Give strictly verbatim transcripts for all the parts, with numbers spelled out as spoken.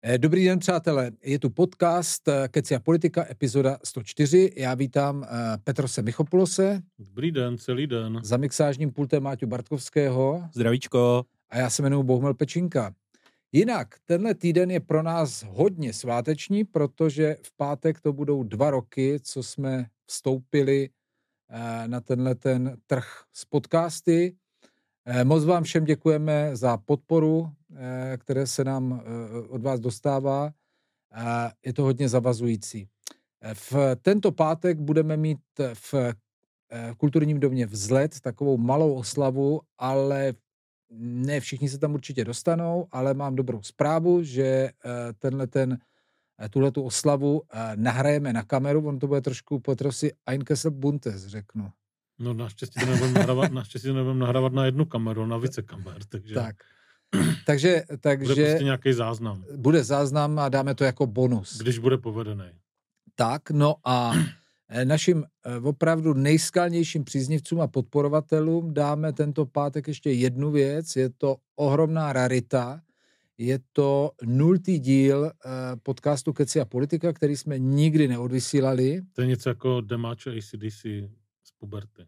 Dobrý den, přátelé. Je tu podcast Keci a politika, epizoda sto čtyři. Já vítám Petrose Michopulose. Dobrý den, celý den. Za mixážním pultem Máťu Bartkovského. Zdravíčko. A já se jmenuji Bohumil Pečinka. Jinak, tenhle týden je pro nás hodně sváteční, protože v pátek to budou dva roky, co jsme vstoupili na tenhle ten trh s podcasty. Moc vám všem děkujeme za podporu, které se nám od vás dostává. Je to hodně zavazující. V tento pátek budeme mít v kulturním domě Vzlet takovou malou oslavu, ale ne všichni se tam určitě dostanou, ale mám dobrou zprávu, že tenhle ten, tuhletu oslavu nahrajeme na kameru. On to bude trošku Petrosi Einkessel Buntes, řeknu. No naštěstí to nebudeme nahrávat, naštěstí to nebudeme nahrávat na jednu kameru, na více kamer, takže... Tak. takže, takže... Bude prostě nějaký záznam. Bude záznam a dáme to jako bonus. Když bude povedený. Tak, no a našim opravdu nejskalnějším příznivcům a podporovatelům dáme tento pátek ještě jednu věc. Je to ohromná rarita. Je to nultý díl podcastu Keci a politika, který jsme nikdy neodvysílali. To je něco jako demáče A C D C z puberty.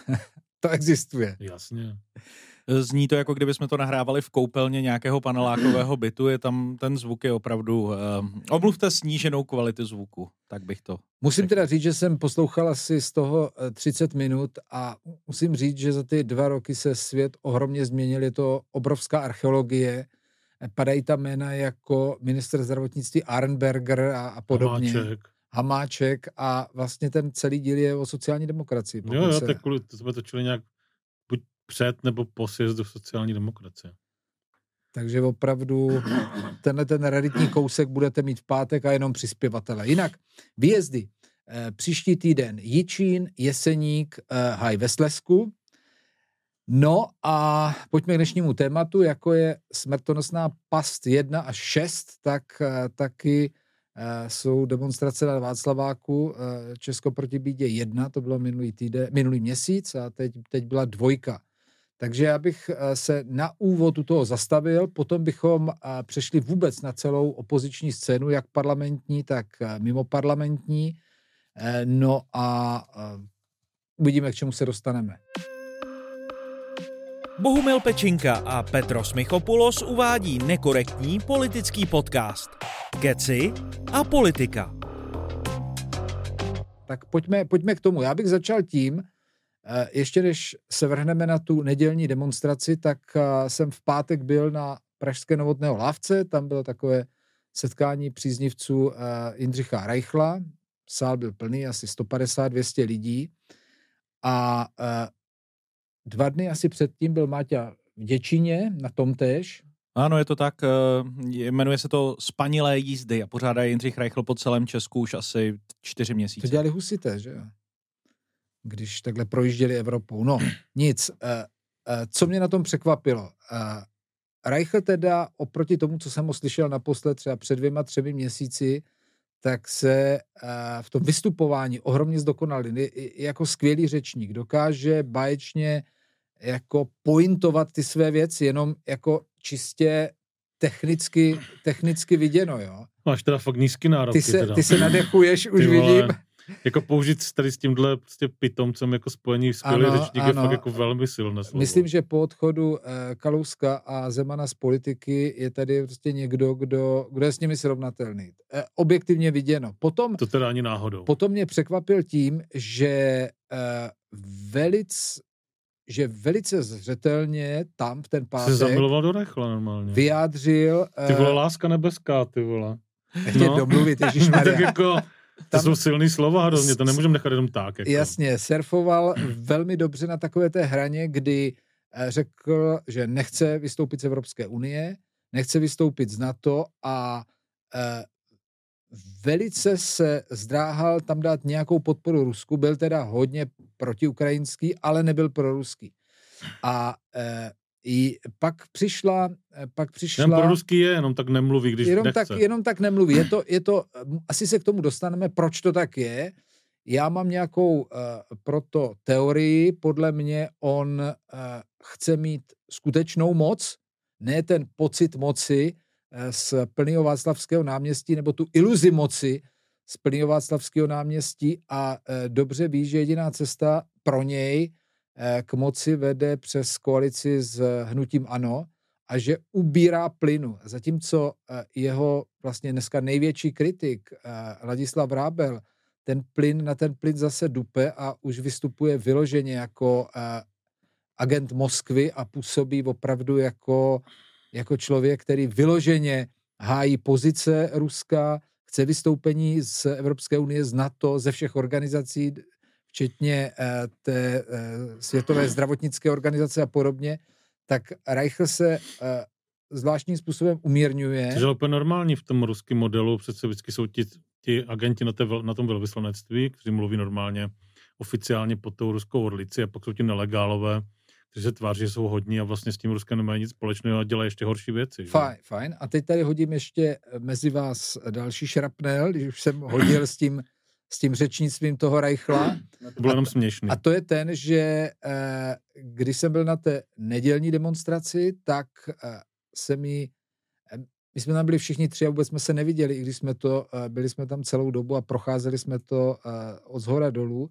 To existuje. Jasně. Zní to, jako kdyby jsme to nahrávali v koupelně nějakého panelákového bytu. Je tam, ten zvuk je opravdu... Uh, omluvte sníženou kvalitu zvuku, tak bych to... Musím řekl. teda říct, že jsem poslouchal asi z toho třicet minut a musím říct, že za ty dva roky se svět ohromně změnil. Je to obrovská archeologie. Padají tam jména jako ministr zdravotnictví Arenberger a, a podobně. Hamáček. Hamáček a vlastně ten celý díl je o sociální demokracii. Jo, jo, se... tak kvůli, to jsme točili nějak buď před nebo po sjezdu sociální demokracie. Takže opravdu tenhle ten raritní kousek budete mít v pátek a jenom přispěvatele. Jinak výjezdy. Příští týden Jičín, Jeseník, Haj ve Slezsku. No a pojďme k dnešnímu tématu, jako je smrtonosná past jedna až šest, tak taky jsou demonstrace na Václaváku, Česko proti bídě jedna, to bylo minulý týden, minulý měsíc a teď, teď byla dvojka. Takže já bych se na úvod u toho zastavil, potom bychom přešli vůbec na celou opoziční scénu, jak parlamentní, tak mimo parlamentní. No a uvidíme, k čemu se dostaneme. Bohumil Pečinka a Petros Michopoulos uvádí nekorektní politický podcast Keci a politika. Tak pojďme, pojďme k tomu. Já bych začal tím, ještě než se vrhneme na tu nedělní demonstraci, tak jsem v pátek byl na pražské Novotného Lávce, tam bylo takové setkání příznivců Jindřicha Reichla, sál byl plný, asi sto padesát dvě stě lidí a dva dny asi předtím byl Máťa v Děčíně, na tom též. Ano, je to tak, jmenuje se to Spanilé jízdy a pořádá Jindřich Reichl po celém Česku už asi čtyři měsíce. To dělali husité, že jo? Když takhle projížděli Evropou. No, nic. Co mě na tom překvapilo? Reichl teda oproti tomu, co jsem ho slyšel naposled třeba před dvěma, třemi měsíci, tak se v tom vystupování ohromně zdokonalil. Je jako skvělý řečník. Dokáže báječně jako pointovat ty své věci, jenom jako čistě technicky, technicky viděno, jo. Máš teda fakt nízký nároky. Ty se, teda. ty se nadechuješ, už ty vole, vidím. Jako použít tady s tímhle prostě pitomcem jako spojení skvělý řečník je fakt jako velmi silné slovo. Myslím, že po odchodu eh, Kalouska a Zemana z politiky je tady prostě někdo, kdo, kdo je s nimi srovnatelný. Eh, objektivně viděno. Potom, to teda ani náhodou. Potom mě překvapil tím, že eh, velic že velice zřetelně tam v ten pátek se zamiloval do Reichla normálně. Vyjádřil... Ty vole, láska nebeská, ty vole. Chtěl no. domluvit, ježišmarja. Tak jako, to tam, jsou silný slova hrozně, to nemůžeme nechat jenom tak. Jako. Jasně, surfoval velmi dobře na takové té hraně, kdy řekl, že nechce vystoupit z Evropské unie, nechce vystoupit z NATO a e, velice se zdráhal tam dát nějakou podporu Rusku, byl teda hodně protiukrajinský, ale nebyl proruský. A e, i pak přišla, pak přišla... Jen proruský je, jenom tak nemluví, když jenom nechce. Tak, jenom tak nemluví. Je to, je to, asi se k tomu dostaneme, proč to tak je. Já mám nějakou uh, proto teorii, podle mě on uh, chce mít skutečnou moc, ne ten pocit moci, z plného Václavského náměstí, nebo tu iluzi moci z plného Václavského náměstí a dobře ví, že jediná cesta pro něj k moci vede přes koalici s hnutím ANO a že ubírá plynu. Zatímco jeho vlastně dneska největší kritik Ladislav Vrábel ten plyn na ten plyn zase dupe a už vystupuje vyloženě jako agent Moskvy a působí opravdu jako, jako člověk, který vyloženě hájí pozice Ruska, chce vystoupení z Evropské unie, z NATO, ze všech organizací, včetně té Světové zdravotnické organizace a podobně, tak Reichl se zvláštním způsobem umírňuje. Což je úplně normální v tom ruském modelu, přece vždycky jsou ti, ti agenti na, té, na tom velvyslanectví, kteří mluví normálně oficiálně pod tou ruskou orlici a pak jsou ti nelegálové, kteří se tváří, že jsou hodní a vlastně s tím Ruskem nemají nic společného a dělají ještě horší věci. Že? Fajn, fajn. A teď tady hodím ještě mezi vás další šrapnel, když už jsem hodil s tím, s tím řečnictvím toho Reichla. To bylo jenom směšný. A to je ten, že když jsem byl na té nedělní demonstraci, tak se mi, my jsme tam byli všichni tři a vůbec jsme se neviděli, i když jsme to, byli jsme tam celou dobu a procházeli jsme to od zhora dolů.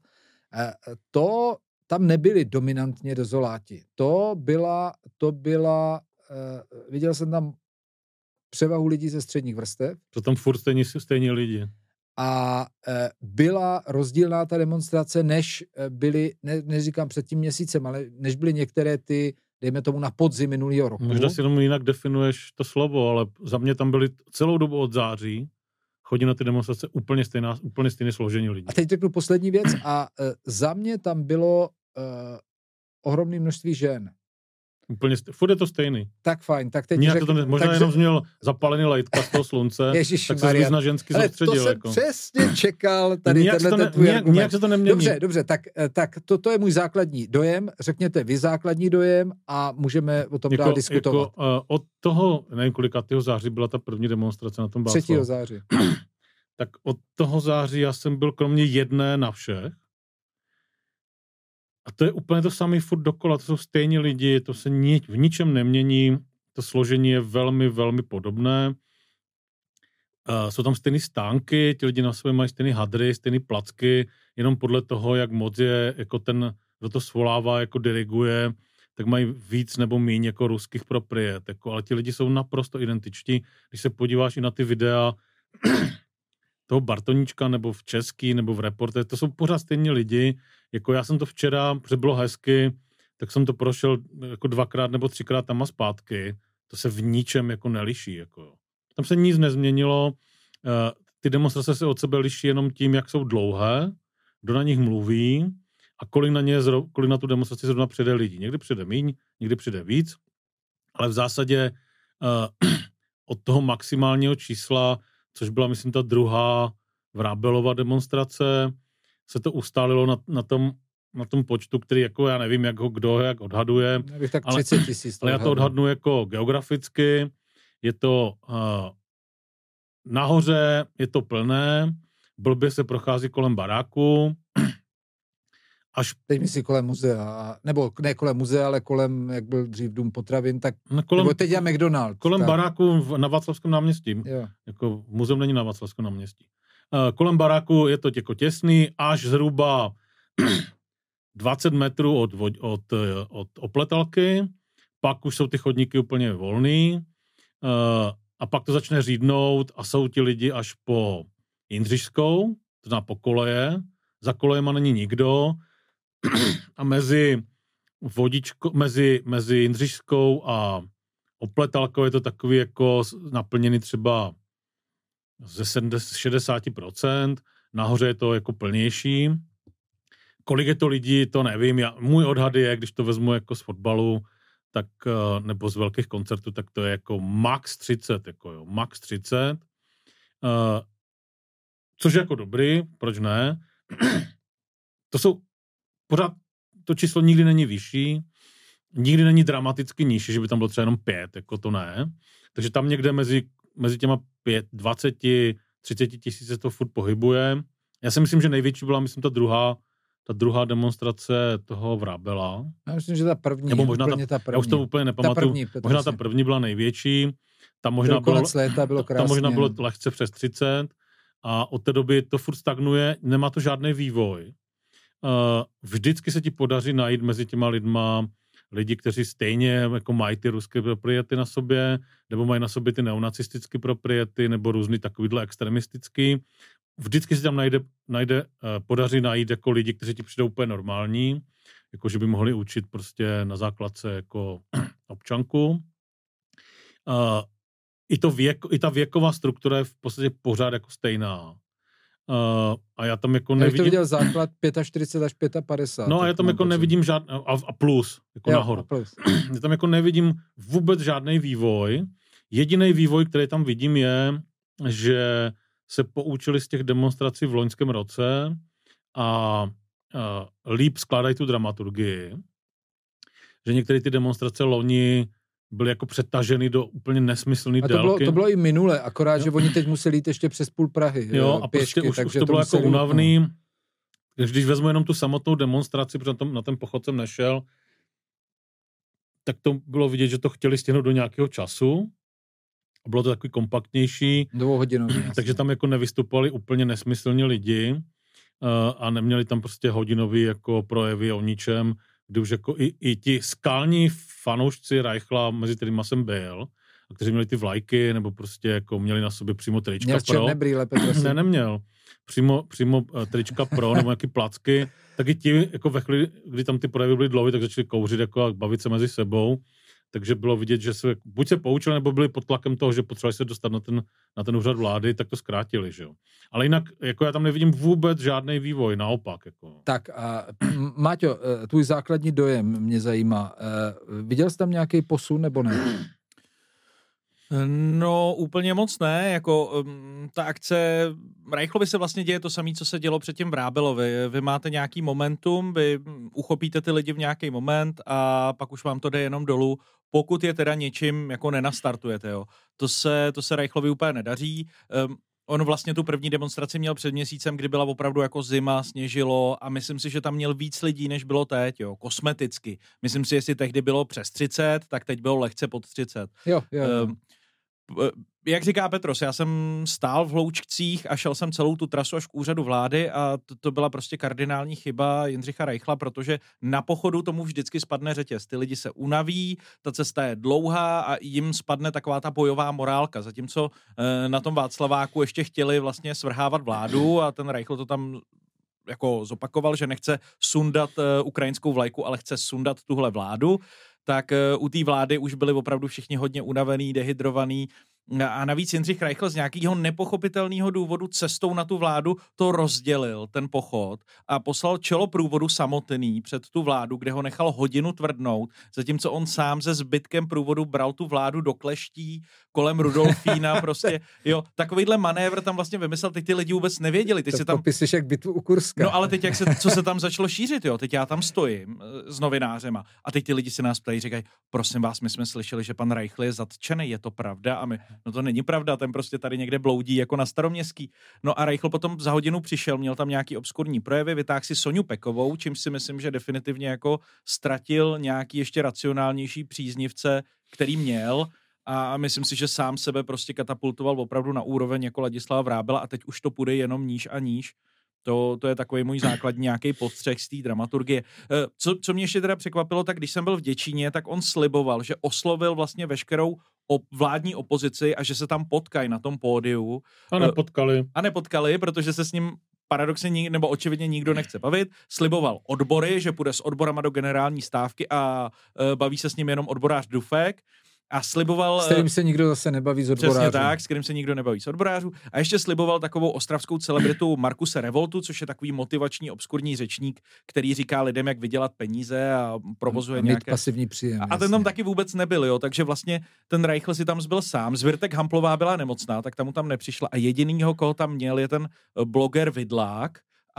To tam nebyli dominantně dezoláti. To byla, to byla, viděl jsem tam převahu lidí ze středních vrstev. To tam furt stejní, stejní lidi. A byla rozdílná ta demonstrace, než byly, ne, neříkám před tím měsícem, ale než byly některé ty, dejme tomu na podzim minulého roku. Možná si jenom jinak definuješ to slovo, ale za mě tam byly celou dobu od září, chodí na ty demonstrace úplně, stejná, úplně stejné složení lidí. A teď řeknu poslední věc a uh, za mě tam bylo uh, ohromné množství žen. Úplně, furt je to stejný. Tak fajn, tak teď řeknu, řeknu. To ne, možná jenom jsi měl zapálený lajtka z toho slunce, tak se víc na ženský soustředil. To jsem jako. přesně čekal. Tady nijak, se to ne, nijak, nijak se to nemění. Dobře, dobře, tak, tak to, to je můj základní dojem. Řekněte vy základní dojem a můžeme o tom jako, dál diskutovat. Jako, uh, od toho, nevím kolikátého září byla ta první demonstrace na tom Václavu. třetího září. Tak od toho září já jsem byl kromě jedné na všech. A to je úplně to samé furt dokola, to jsou stejní lidi, to se ni, v ničem nemění, to složení je velmi, velmi podobné. Uh, jsou tam stejné stánky, ti lidi na sobě mají stejné hadry, stejné placky, jenom podle toho, jak moc je, jako ten, kdo to svolává, jako diriguje, tak mají víc nebo míň jako ruských propriet, jako, ale ti lidi jsou naprosto identičtí. Když se podíváš i na ty videa toho Bartoníčka, nebo v Český, nebo v Reporte, to jsou pořád stejní lidi. Jako já jsem to včera, protože bylo hezky, tak jsem to prošel jako dvakrát nebo třikrát tam a zpátky. To se v ničem jako neliší. Jako. Tam se nic nezměnilo. Ty demonstrace se od sebe liší jenom tím, jak jsou dlouhé, kdo na nich mluví a kolik na, ně, kolik na tu demonstraci zrovna přijde lidí. Někdy přijde míň, někdy přijde víc, ale v zásadě uh, od toho maximálního čísla, což byla, myslím, ta druhá Vrábelova demonstrace, se to ustálilo na, na, tom, na tom počtu, který jako já nevím, jak ho kdo jak odhaduje. Tak třicet tisíc. Ale, ale já to odhadnu jako geograficky. Je to uh, nahoře, je to plné, blbě se prochází kolem baráku. Až... Teď myslí kolem muzea, nebo ne kolem muzea, ale kolem, jak byl dřív Dům potravin, tak no kolem, nebo teď je McDonald's. Kolem tak. baráku na Václavském náměstí. Jo. Jako muzeum není na Václavském náměstí. Uh, kolem baráku je to jako těsný, až zhruba dvacet metrů od, od, od, od opletalky, pak už jsou ty chodníky úplně volný uh, a pak to začne řídnout a jsou ti lidi až po Jindřišskou, to znamená po koleje, za kolejema není nikdo a mezi vodičko, mezi, mezi Jindřišskou a opletalkou je to takový jako naplněný třeba ze šedesát procent, nahoře je to jako plnější. Kolik je to lidí, to nevím. Já, můj odhad je, když to vezmu jako z fotbalu, tak, nebo z velkých koncertů, tak to je jako max třicet, jako jo, max třicet. Uh, což je jako dobrý, proč ne? To jsou, pořád to číslo nikdy není vyšší, nikdy není dramaticky nižší, že by tam bylo třeba jenom pět, jako to ne. Takže tam někde mezi, mezi těma pět, dvacet, třicet tisíc se to furt pohybuje. Já si myslím, že největší byla, myslím, ta druhá, ta druhá demonstrace toho Vrábela. Já myslím, že ta první. Nebo možná ta, ta první. Já už to úplně nepamatuju. Ta první, možná ta první byla největší. tam možná bylo, léta, bylo krásně. Tam možná bylo lehce přes třicet a od té doby to furt stagnuje, nemá to žádný vývoj. Vždycky se ti podaří najít mezi těma lidma lidi, kteří stejně jako mají ty ruské propriety na sobě, nebo mají na sobě ty neonacistické propriety, nebo různý takovýhle extremistický. Vždycky se tam najde, najde, podaří najít jako lidi, kteří ti přijdou úplně normální, jako že by mohli učit prostě na základce jako občanku. I, to věk, i ta věková struktura je v podstatě pořád jako stejná. Uh, a já tam jako nevidím... Já bych to viděl základ čtyřicet pět až padesát pět. No a já tam jako počít. nevidím žádný... A, a plus, jako jo, nahoru. Plus. Já tam jako nevidím vůbec žádný vývoj. Jediný vývoj, který tam vidím, je, že se poučili z těch demonstrací v loňském roce a, a líp skládají tu dramaturgii. Že některé ty demonstrace loni byly jako přetaženy do úplně nesmyslný a to délky. Bylo, to bylo i minule, akorát, jo. že oni teď museli jít ještě přes půl Prahy. Jo, a pěšky, prostě už, už to, to bylo jako unavný. No. Když vezmu jenom tu samotnou demonstraci, protože na, tom, na ten pochod jsem nešel, tak to bylo vidět, že to chtěli stihnout do nějakého času. Bylo to takový kompaktnější. Dvouhodinový. Takže tam jako nevystupovali úplně nesmyslně lidi uh, a neměli tam prostě hodinový jako projevy o ničem, kdy už jako i, i ti skalní fanoušci Reichla, mezi kterýma jsem byl, a kteří měli ty vlajky, nebo prostě jako měli na sobě přímo trička měl pro. Měl černé brýle, Petr? Ne, neměl. Přímo, přímo trička pro, nebo nějaký placky. Tak i ti, jako ve chvíli, kdy tam ty projevy byly dlouhé, tak začali kouřit jako a bavit se mezi sebou. Takže bylo vidět, že se buď se poučili, nebo byli pod tlakem toho, že potřebovali se dostat na ten, na ten úřad vlády, tak to zkrátili, že jo. Ale jinak, jako já tam nevidím vůbec žádný vývoj, naopak. Jako. Tak a Máťo, tvůj základní dojem mě zajímá. Viděl jsi tam nějaký posun, nebo ne? No, úplně moc ne, jako um, ta akce, Reichlovi se vlastně děje to samé, co se dělo předtím v Rábelovi. Vy máte nějaký momentum, vy uchopíte ty lidi v nějaký moment a pak už vám to jde jenom dolů, pokud je teda něčím jako nenastartujete, jo. To se, to se Reichlovi úplně nedaří. Um, on vlastně tu první demonstraci měl před měsícem, kdy byla opravdu jako zima, sněžilo a myslím si, že tam měl víc lidí, než bylo teď, jo, kosmeticky. Myslím si, jestli tehdy bylo přes třicet, tak teď bylo lehce pod třicet. Jo, jo, jo. Um, Jak říká Petros, já jsem stál v Hloučkcích a šel jsem celou tu trasu až k úřadu vlády a to, to byla prostě kardinální chyba Jindřicha Reichla, protože na pochodu tomu vždycky spadne řetěz. Ty lidi se unaví, ta cesta je dlouhá a jim spadne taková ta bojová morálka. Zatímco e, na tom Václaváku ještě chtěli vlastně svrhávat vládu a ten Reichl to tam jako zopakoval, že nechce sundat e, ukrajinskou vlajku, ale chce sundat tuhle vládu. Tak uh, u té vlády už byli opravdu všichni hodně unavený, dehydrovaný a navíc Jindřich Reichl z nějakého nepochopitelného důvodu cestou na tu vládu to rozdělil, ten pochod, a poslal čelo průvodu samotný před tu vládu, kde ho nechal hodinu tvrdnout, zatímco on sám se zbytkem průvodu bral tu vládu do kleští kolem Rudolfína, prostě, jo, takovýhle manévr tam vlastně vymyslel, teď ty lidi vůbec nevěděli. Teď to se tam popisuješ jak bitvu u Kurska. No ale teď, jak se, co se tam začalo šířit, jo, teď já tam stojím s novinářema a teď ty lidi si nás ptají, říkají, prosím vás, my jsme slyšeli, že pan Reichl je zatčený, je to pravda? A my, no to není pravda, ten prostě tady někde bloudí jako na Staroměstský. No a Reichl potom za hodinu přišel, měl tam nějaký obskurní projevy, vytáhl si Soňu Pekovou, čímž si myslím, že definitivně jako ztratil nějaký ještě racionálnější příznivce, který měl. A myslím si, že sám sebe prostě katapultoval opravdu na úroveň jako Ladislava Vrábela a teď už to půjde jenom níž a níž. To, to je takový můj základní nějaký postřeh z té dramaturgie. Co, co mě ještě teda překvapilo, tak když jsem byl v Děčíně, tak on sliboval, že oslovil vlastně veškerou op- vládní opozici a že se tam potkají na tom pódiu. A nepotkali. A nepotkali, protože se s ním paradoxně nebo očividně nikdo nechce bavit. Sliboval odbory, že půjde s odborama do generální stávky a e, baví se s ním jenom odborář Dufek. A sliboval... S kterým se nikdo zase nebaví z odborářů. Přesně tak, s kterým se nikdo nebaví z odborářů. A ještě sliboval takovou ostravskou celebritu Markuse Revoltu, což je takový motivační obskurní řečník, který říká lidem, jak vydělat peníze a provozuje a nějaké... pasivní příjem. A, a ten tam taky vůbec nebyl, jo, takže vlastně ten Reichl si tam zbyl sám. Zvirtek Hamplová byla nemocná, tak tam mu tam nepřišla. A jedinýho, koho tam měl, je ten bloger Vidlák.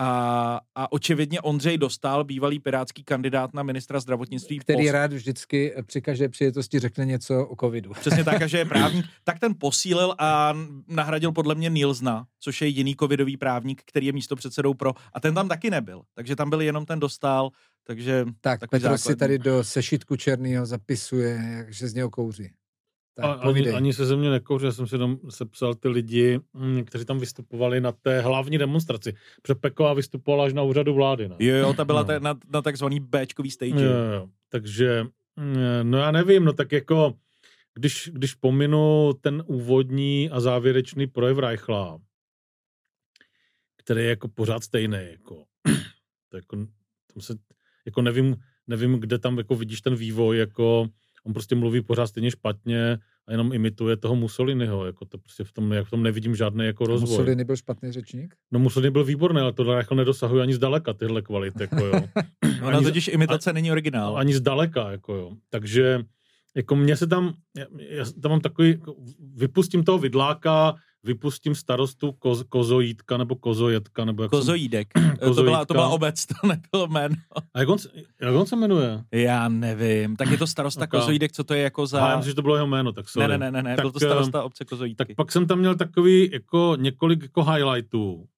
A, a očividně Ondřej Dostál, bývalý pirátský kandidát na ministra zdravotnictví. Který pos... rád vždycky při každé příležitosti řekne něco o covidu. Přesně tak, že je právník. Tak ten posílil a nahradil podle mě Nilsna, což je jiný covidový právník, který je místopředsedou pro. A ten tam taky nebyl. Takže tam byl jenom ten Dostál. Takže tak Petr si tady do sešitku černýho zapisuje, že z něho kouří. Tak, ani, ani se ze mě nekouří, já jsem si tam sepsal ty lidi, kteří tam vystupovali na té hlavní demonstraci. Protože Peková vystupovala až na úřadu vlády. Ne? Jo, jo, ta byla no. ta, na, na takzvaný Bčkový stage. Jo, jo. Takže, no já nevím, no tak jako, když, když pominu ten úvodní a závěrečný projev Reichla, který je jako pořád stejný, jako, to jako, tam se, jako nevím, nevím, kde tam jako vidíš ten vývoj, jako on prostě mluví pořád stejně špatně a jenom imituje toho Mussoliniho, jako to prostě v tom, jak v tom nevidím žádný jako rozvoj. Mussolini byl špatný řečník? No Mussolini byl výborný, ale to Reichl nedosahuje ani zdaleka tyhle kvality, jako jo. Ona totiž imitace a, není originál. Ani zdaleka, jako jo. Takže jako mě se tam, já, já tam mám takový, jako, vypustím toho vidláka, vypustím starostu koz, Kozojítka nebo Kozojetka, nebo jak Kozojídek. Jsem, to, byla, to byla obec, to nebylo jméno. A jak on, jak on se jmenuje? Já nevím. Tak je to starosta okay. Kozojídek, co to je jako za... A já myslím, že to bylo jeho jméno, tak sorry. Ne, ne, ne, ne, tak, byl to starosta obce Kozojídky. Tak pak jsem tam měl takový jako několik jako highlightů, uh,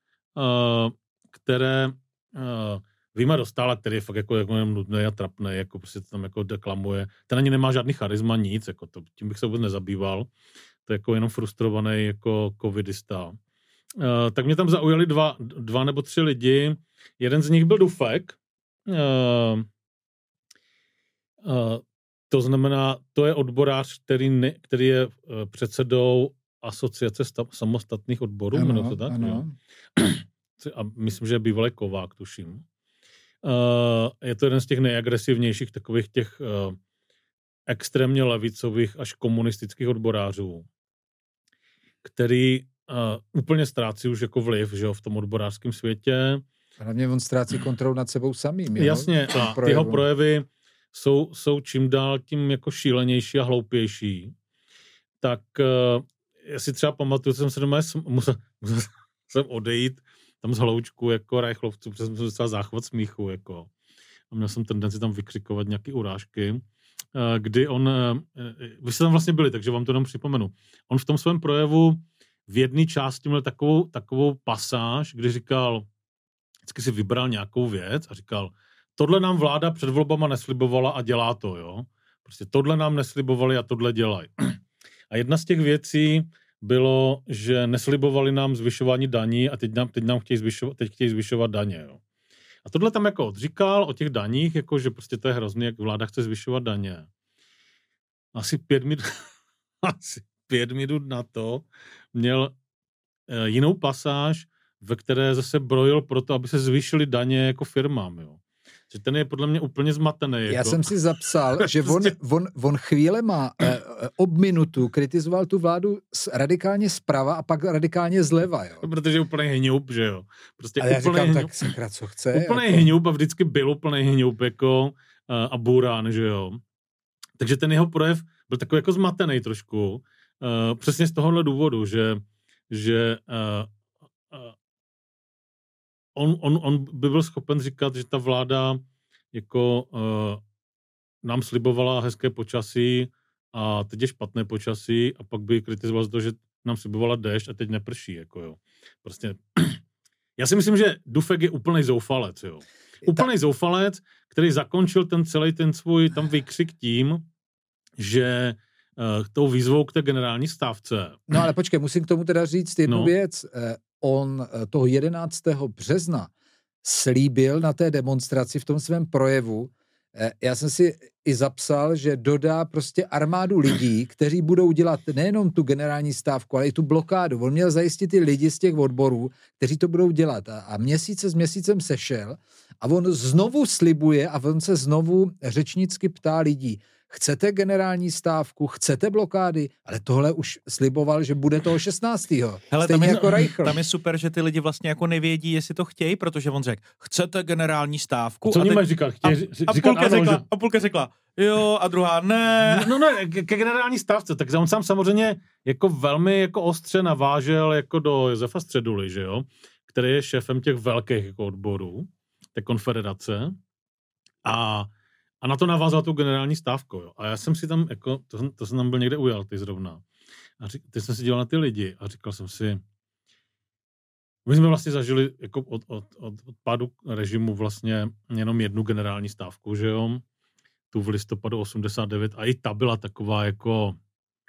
které uh, Vyjma Dostála, který je fakt jako, jako nudný a trapný, jako prostě to tam jako deklamuje. Ten ani nemá žádný charisma, nic, jako to, tím bych se vůbec nezabýval. To je jako jenom frustrovaný jako covidista. Uh, tak mě tam zaujali dva, dva nebo tři lidi. Jeden z nich byl Dufek. Uh, uh, to znamená, to je odborář, který, ne, který je uh, předsedou Asociace sta, samostatných odborů. Ano, to tak, ano. A myslím, že je bývalý Kovák, tuším. Uh, je to jeden z těch nejagresivnějších takových těch uh, extrémně levicových až komunistických odborářů, který uh, úplně ztrácí už jako vliv, že jo, v tom odborářském světě. A hlavně on ztrácí kontrolu nad sebou samým. Jo? Jasně, a ty jeho projevy jsou, jsou čím dál tím jako šílenější a hloupější. Tak uh, já si třeba pamatuju, že jsem se doma musel, musel jsem odejít tam z hloučku jako Reichlovců, protože jsem se dostal záchvat smíchu, jako. A měl jsem tendenci tam vykřikovat nějaké urážky, kdy on, vy jste tam vlastně byli, takže vám to jenom připomenu. On v tom svém projevu v jedné části měl takovou, takovou pasáž, kdy říkal, vždycky si vybral nějakou věc a říkal, tohle nám vláda před volbama neslibovala a dělá to, jo. Prostě tohle nám neslibovali a tohle dělají. A jedna z těch věcí bylo, že neslibovali nám zvyšování daní a teď nám, teď nám chtějí, zvyšovat, teď chtějí zvyšovat daně. Jo. A tohle tam jako odříkal o těch daních, jako že prostě to je hrozný, jak vláda chce zvyšovat daně. Asi pět minut, asi pět minut na to měl e, jinou pasáž, ve které zase brojil proto, aby se zvýšily daně jako firmám. Jo. Že ten je podle mě úplně zmatený. Já jako. jsem si zapsal, že on, on, on chvílema eh, ob minutu kritizoval tu vládu radikálně zprava a pak radikálně zleva. Jo. Protože je úplný hňup, že jo. Prostě a já úplný říkám, hňup, tak sakra, co chce. Úplný jako. hňup a vždycky byl úplný hňup jako, uh, a burán, že jo. Takže ten jeho projev byl takový jako zmatený trošku. Uh, přesně z tohohle důvodu, že, že uh, uh, On, on, on by byl schopen říkat, že ta vláda jako uh, nám slibovala hezké počasí a teď je špatné počasí a pak by kritizoval za to, že nám slibovala déšť a teď neprší. Jako jo. Prostě. Já si myslím, že Dufek je úplnej zoufalec. Jo. Úplnej zoufalec, který zakončil ten celý ten svůj tam výkřik tím, že uh, tou výzvou k té generální stávce. No ale počkej, musím k tomu teda říct jednu no. věc. On toho jedenáctého března slíbil na té demonstraci v tom svém projevu, já jsem si i zapsal, že dodá prostě armádu lidí, kteří budou dělat nejenom tu generální stávku, ale i tu blokádu. On měl zajistit ty lidi z těch odborů, kteří to budou dělat. A, a měsíce s měsícem sešel a on znovu slibuje a on se znovu řečnicky ptá lidí, chcete generální stávku, chcete blokády, ale tohle už sliboval, že bude toho šestnáctého Hele, Stejně tam je, jako Reichl. Tam je super, že ty lidi vlastně jako nevědí, jestli to chtějí, protože on řekl, chcete generální stávku. Co a oni teď, mají říkat? Chtějí, a, a, říkat půlka ano, řekla, že... a půlka řekla, jo, a druhá ne. No, no, ke, ke generální stávce, tak on sám samozřejmě jako velmi jako ostře navážel jako do Josefa Středuly, že jo, který je šéfem těch velkých jako odborů, té konfederace a A na to navázal tu generální stávku. Jo. A já jsem si tam, jako, to, jsem, to jsem tam byl někde ujal, ty zrovna. A řík, teď jsem si dělal na ty lidi a říkal jsem si, my jsme vlastně zažili jako od, od, od, od pádu režimu vlastně jenom jednu generální stávku, že jo, tu v listopadu osmdesát devět a i ta byla taková jako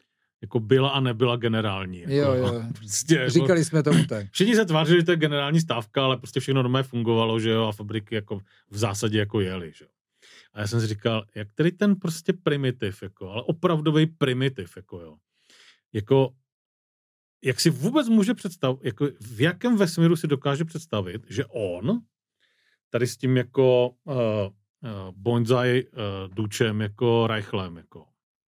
jako byla a nebyla generální. Jako, jo, jo. Prostě, Říkali jako, jsme tomu tak. Všichni se tvářili, že to je generální stávka, ale prostě všechno normálně fungovalo, že jo, a fabriky jako v zásadě jako jeli, že jo. A já jsem si říkal, jak tady ten prostě primitiv, jako, ale opravdový primitiv, jako jo. Jako, jak si vůbec může představit, jako v jakém vesmíru si dokáže představit, že on tady s tím jako uh, uh, bonsai uh, dučem, jako Reichlem, jako,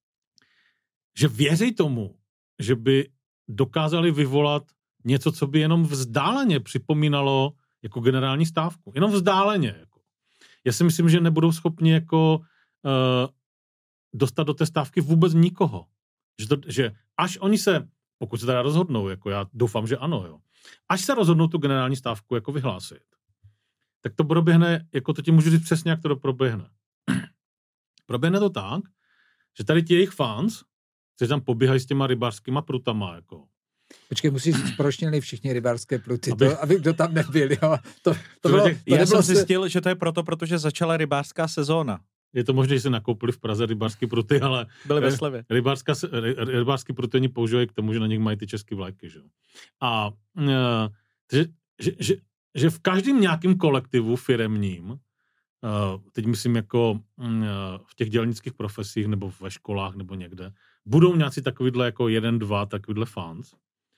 že věří tomu, že by dokázali vyvolat něco, co by jenom vzdáleně připomínalo jako generální stávku. Jenom vzdáleně. Jako. Já si myslím, že nebudou schopni jako uh, dostat do té stávky vůbec nikoho. Že, to, že až oni se, pokud se teda rozhodnou, jako já doufám, že ano, jo, až se rozhodnou tu generální stávku jako vyhlásit, tak to proběhne, jako to ti můžu říct přesně, jak to proběhne. Proběhne to tak, že tady ti jejich fans, kteří tam pobíhají s těma rybářskýma prutama, jako. Počkej, musíš říct, proč měli všichni rybářské pruty, aby, to, aby kdo tam nebyl, jo. To, to bylo, to já jsem se... zjistil, že to je proto, protože začala rybářská sezóna. Je to možné, že se nakoupili v Praze rybářské pruty, ale byly ve slevě. Rybářská, rybářský pruty oni používají k tomu, že na nich mají ty české vlajky, že jo. A že, že, že, že v každém nějakém kolektivu firemním, teď myslím jako v těch dělnických profesích nebo ve školách nebo někde, budou nějací takovýhle jako jeden, dva takovýhle fans.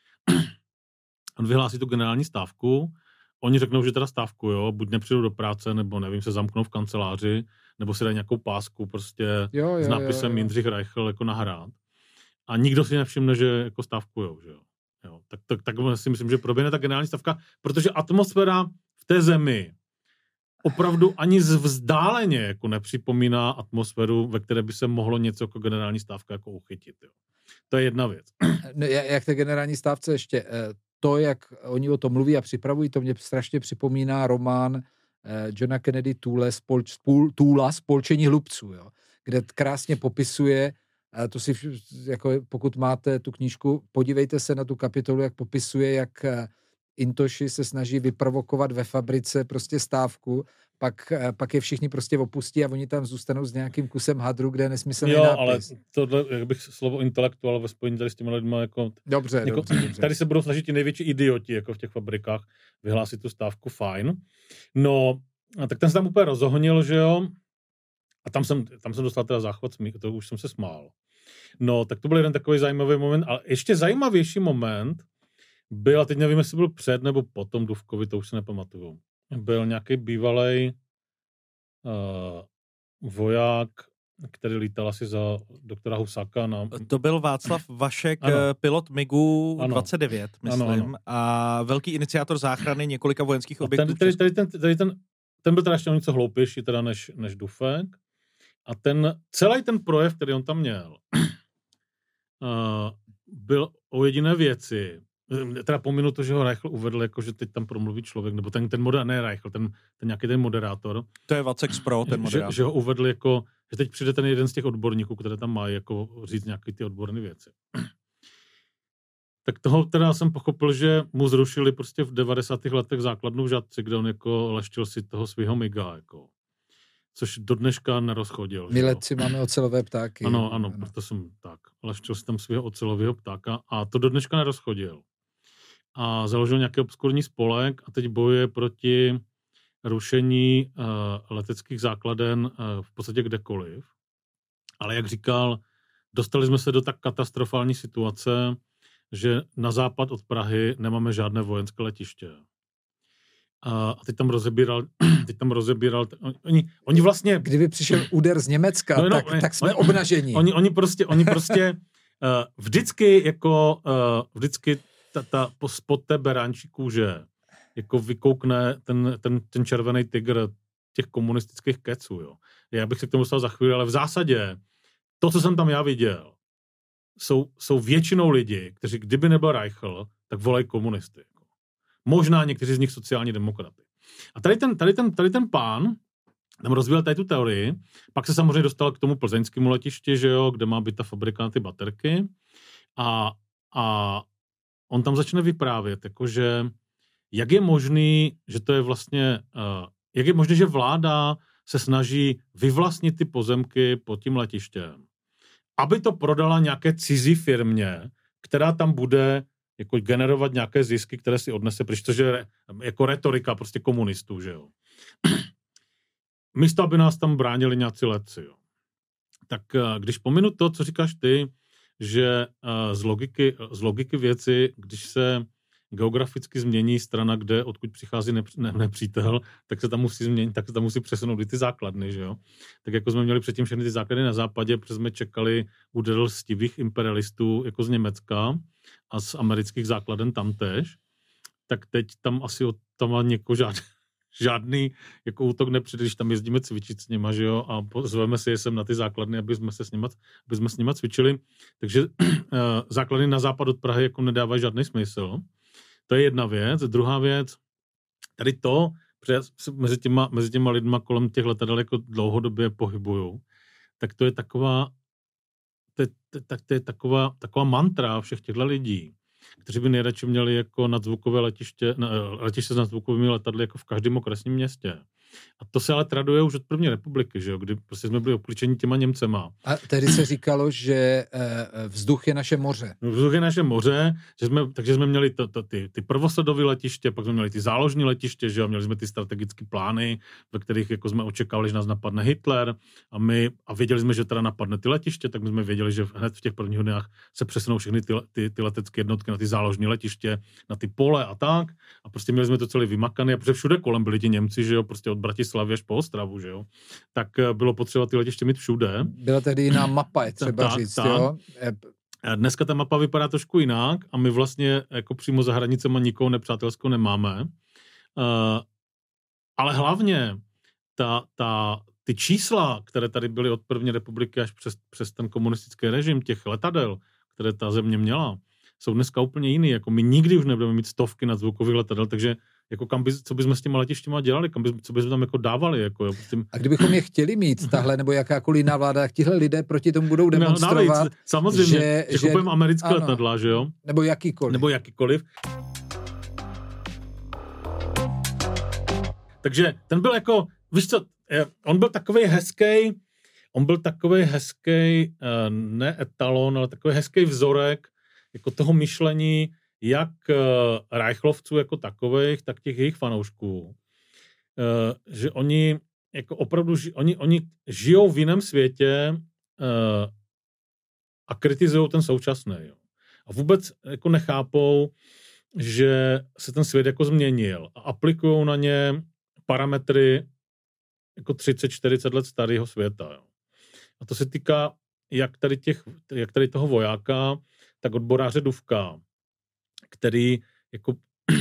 On vyhlásí tu generální stávku, oni řeknou, že teda stávku, jo, buď nepřijdou do práce, nebo nevím, se zamknou v kanceláři, nebo si dají nějakou pásku prostě jo, jo, s nápisem jo, jo. Jindřich Reichl jako na hrad. A nikdo si nevšimne, že jako stávkujou, že jo. jo tak, tak, tak si myslím, že proběhne ta generální stávka, protože atmosféra v té zemi opravdu ani vzdáleně jako nepřipomíná atmosféru, ve které by se mohlo něco jako generální stávka jako uchytit. Jo. To je jedna věc. No, jak té generální stávce ještě, to, jak oni o tom mluví a připravují, to mě strašně připomíná román Johna Kennedy Toole, spol, spol, Toola Spolčení hlubců, jo, kde krásně popisuje, to si, jako pokud máte tu knížku, podívejte se na tu kapitolu, jak popisuje, jak Intoši se snaží vyprovokovat ve fabrice prostě stávku, pak, pak je všichni prostě opustí a oni tam zůstanou s nějakým kusem hadru, kde je nesmyslný jo, nápis. Ale tohle, jak bych slovo intelektuál ve spojení tady s těmi lidmi jako... Dobře, jako, dobře, dobře. Tady se budou snažit ti největší idioti jako v těch fabrikách vyhlásit tu stávku, fajn. No, tak ten se tam úplně rozohonil, že jo? A tam jsem, tam jsem dostal teda záchvat smích, to už jsem se smál. No, tak to byl jeden takový zajímavý moment, ale ještě zajímavější moment byl, a teď nevím, jestli byl před nebo potom Dufkovi, to už se nepamatuju. Byl nějaký bývalej uh, voják, který lítal asi za doktora Husáka. Na... To byl Václav Vašek, ano. pilot MiGu ano. dvacet devět, myslím, ano, ano. a velký iniciátor záchrany několika vojenských objektů. Ten, tady, tady, ten, tady ten, ten byl teda ještě něco hloupější teda než, než Dufek. A ten, celý ten projev, který on tam měl, uh, byl o jediné věci. Teda pominu to, že ho Reichl uvedl, jako že teď tam promluví člověk, nebo ten, ten moderátor, ne Reichl, ten, ten nějaký ten moderátor. To je Vacex Pro, ten moderátor. Že, že ho uvedl jako, že teď přijde ten jeden z těch odborníků, které tam mají, jako říct nějaké ty odborné věci. Tak toho teda jsem pochopil, že mu zrušili prostě v devadesátých letech základnou v Žatci, kde on jako leštil si toho svého miga, jako. Což do dneška nerozchodil. My letci máme ocelové ptáky. Ano, ano, ano, proto jsem tak. Leštil si tam svého ocelového ptáka a to do dneška nerozchodil. A založil nějaký obskurní spolek a teď bojuje proti rušení uh, leteckých základen uh, v podstatě kdekoliv. Ale jak říkal, dostali jsme se do tak katastrofální situace, že na západ od Prahy nemáme žádné vojenské letiště. A teď tam rozebíral, teď tam rozebíral, oni, oni vlastně... Kdyby přišel úder z Německa, no, no, tak, tak jsme oni, obnaženi. Oni, oni prostě, oni prostě uh, vždycky jako, uh, vždycky ta, ta spod té beránčí kůže jako vykoukne ten, ten, ten červený tygr těch komunistických keců, jo. Já bych se k tomu dostal za chvíli, ale v zásadě to, co jsem tam já viděl, jsou, jsou většinou lidi, kteří kdyby nebyl Reichl, tak volají komunisty. Jako. Možná někteří z nich sociální demokraty. A tady ten, tady ten, tady ten pán tam rozvíjel tady tu teorii, pak se samozřejmě dostal k tomu plzeňskému letišti, že jo, kde má být ta fabrika na ty baterky a, a on tam začne vyprávět, jakože jak je možný, že to je vlastně, uh, jak je možné, že vláda se snaží vyvlastnit ty pozemky pod tím letištěm aby to prodala nějaké cizí firmě, která tam bude jako generovat nějaké zisky, které si odnese, protože je jako retorika prostě komunistů, že jo. Místo, aby nás tam bránili nějací letci, jo. Tak když pominu to, co říkáš ty, že z logiky, z logiky věci, když se geograficky změní strana, kde odkud přichází nepří, ne, nepřítel, tak se tam musí změnit, tak se tam musí přesunout i ty základny, že jo. Tak jako jsme měli předtím všechny ty základny na západě, protože jsme čekali úder stivých imperialistů jako z Německa a z amerických základen tamtéž, tak teď tam asi od tam má někoho žádný, žádný jako útok nepřijde, když tam jezdíme cvičit s nima, že jo, a pozveme si je sem na ty základny, aby jsme se s nima, aby jsme s nima cvičili. Takže základny na západ od Prahy jako nedávají žádný smysl. To je jedna věc. Druhá věc, tady to, protože mezi těma, mezi těma lidma kolem těch letadel jako dlouhodobě pohybuju, tak to je taková, to je, to, to je taková, taková mantra všech těchto lidí, kteří by nejradši měli jako nadzvukové letiště, letiště s nadzvukovými letadly jako v každém okresním městě. A to se ale traduje už od první republiky, že jo, kdy prostě jsme byli obklíčeni těma Němcema. A tedy se říkalo, že vzduch je naše moře. No, vzduch je naše moře, že jsme, takže jsme měli to, to, ty, ty prvosledové letiště, pak jsme měli ty záložní letiště, že jo, měli jsme ty strategické plány, ve kterých jako jsme očekávali, že nás napadne Hitler a my, a věděli jsme, že teda napadne ty letiště, tak my jsme věděli, že hned v těch prvních dnech se přesunou všechny ty, ty, ty letecké jednotky na ty záložní letiště, na ty pole a tak. A prostě měli jsme to celé vymakané, a protože všude kolem byli ti Němci, že jo, prostě od Bratislavy až po Ostravu, že jo, tak bylo potřeba ty letiště mít všude. Byla tedy jiná mapa, je třeba tak, říct, tak. jo. Dneska ta mapa vypadá trošku jinak a my vlastně jako přímo za hranicema nikoho nepřátelského nemáme. Uh, ale hlavně ta, ta, ty čísla, které tady byly od první republiky až přes, přes ten komunistický režim, těch letadel, které ta země měla, jsou dneska úplně jiný. Jako my nikdy už nebudeme mít stovky nadzvukových letadel, takže jako kam by, co bychom s těma letištěma dělali, kam by, co bychom tam jako dávali. Jako, jo, tím... A kdybychom je chtěli mít, tahle nebo jakákoliv jiná vláda, tak tihle lidé proti tomu budou demonstrovat. No, navíc, samozřejmě, že, že, že kupujeme americké ano, letadla, že jo? Nebo jakýkoliv. Nebo jakýkoliv. Takže ten byl jako, víš co, on byl takovej hezký, on byl takovej hezký, ne etalon, ale takový hezký vzorek jako toho myšlení, jak uh, Reichlovců jako takových, tak těch jejich fanoušků. Uh, že oni jako opravdu, ži, oni, oni žijou v jiném světě uh, a kritizují ten současný. Jo. A vůbec jako nechápou, že se ten svět jako změnil a aplikují na ně parametry jako třicet čtyřicet let starého světa. Jo. A to se týká jak tady, těch, jak tady toho vojáka, tak odboráře Dufka, který jako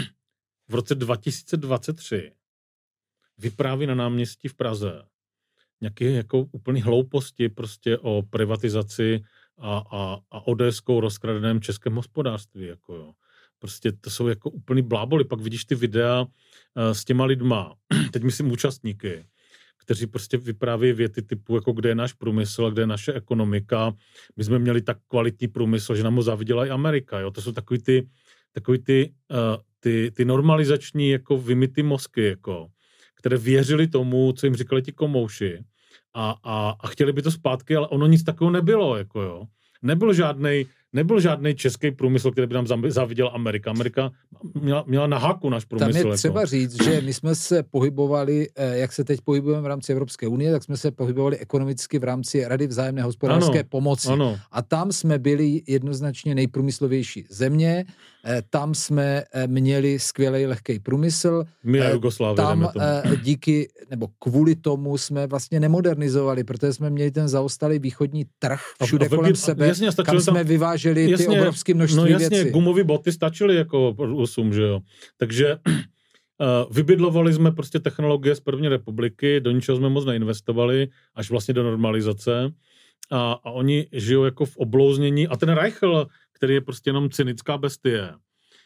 v roce dva tisíce dvacet tři vypráví na náměstí v Praze nějaké jako úplný hlouposti prostě o privatizaci a, a, a odéskou rozkradeném českém hospodářství. Jako jo. Prostě to jsou jako úplný bláboli. Pak vidíš ty videa uh, s těma lidma, teď myslím účastníky, kteří prostě vypráví věty typu, jako kde je náš průmysl a kde je naše ekonomika. My jsme měli tak kvalitní průmysl, že nám ho zaviděla i Amerika. Jo? To jsou takový ty, takový ty, uh, ty, ty normalizační jako vymytý mozky, jako, které věřili tomu, co jim říkali ti komouši a, a, a chtěli by to zpátky, ale ono nic takového nebylo. Jako, jo? Nebyl žádnej Nebyl žádný český průmysl, který by nám zaviděla Amerika. Amerika měla, měla na háku náš průmysl. Tam je třeba jako. říct, že my jsme se pohybovali, jak se teď pohybujeme v rámci Evropské unie, tak jsme se pohybovali ekonomicky v rámci Rady vzájemné hospodářské ano, pomoci. Ano. A tam jsme byli jednoznačně nejprůmyslovější země, tam jsme měli skvělý lehký průmysl. My a Jugoslávie. Tam díky, nebo kvůli tomu jsme vlastně nemodernizovali, protože jsme měli ten zaostalý východní trh všude a, a kolem vyběr, sebe, jasně, kam tam, jsme vyváželi jasně, ty obrovské množství no jasně, věcí. Gumový boty stačily jako osm, že jo. Takže uh, vybydlovali jsme prostě technologie z první republiky, do ničeho jsme moc neinvestovali, až vlastně do normalizace. A, a oni žijou jako v oblouznění. A ten Reichl, který je prostě jenom cynická bestie,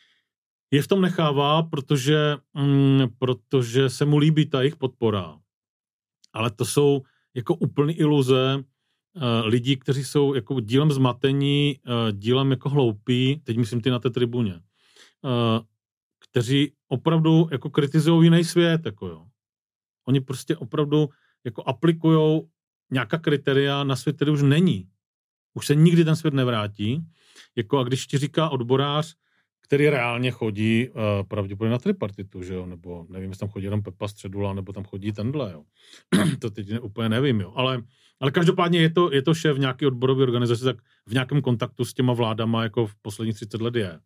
je v tom nechává, protože, mm, protože se mu líbí ta jejich podpora. Ale to jsou jako úplný iluze uh, lidí, kteří jsou jako dílem zmatení, uh, dílem jako hloupí, teď myslím ty na té tribuně, uh, kteří opravdu jako kritizují jiný svět. Jako jo. Oni prostě opravdu jako aplikujou nějaká kritéria na svět, který už není. už se nikdy ten svět nevrátí. Jako a když ti říká odborář, který reálně chodí uh, pravděpodobně na tripartitu, že jo, nebo nevím, jestli tam chodí jenom Pepa Středula, nebo tam chodí tenhle, jo. To teď ne, úplně nevím, jo. Ale, ale každopádně je to, je to šéf nějaký odborový organizace, tak v nějakém kontaktu s těma vládama jako v posledních třicet let je.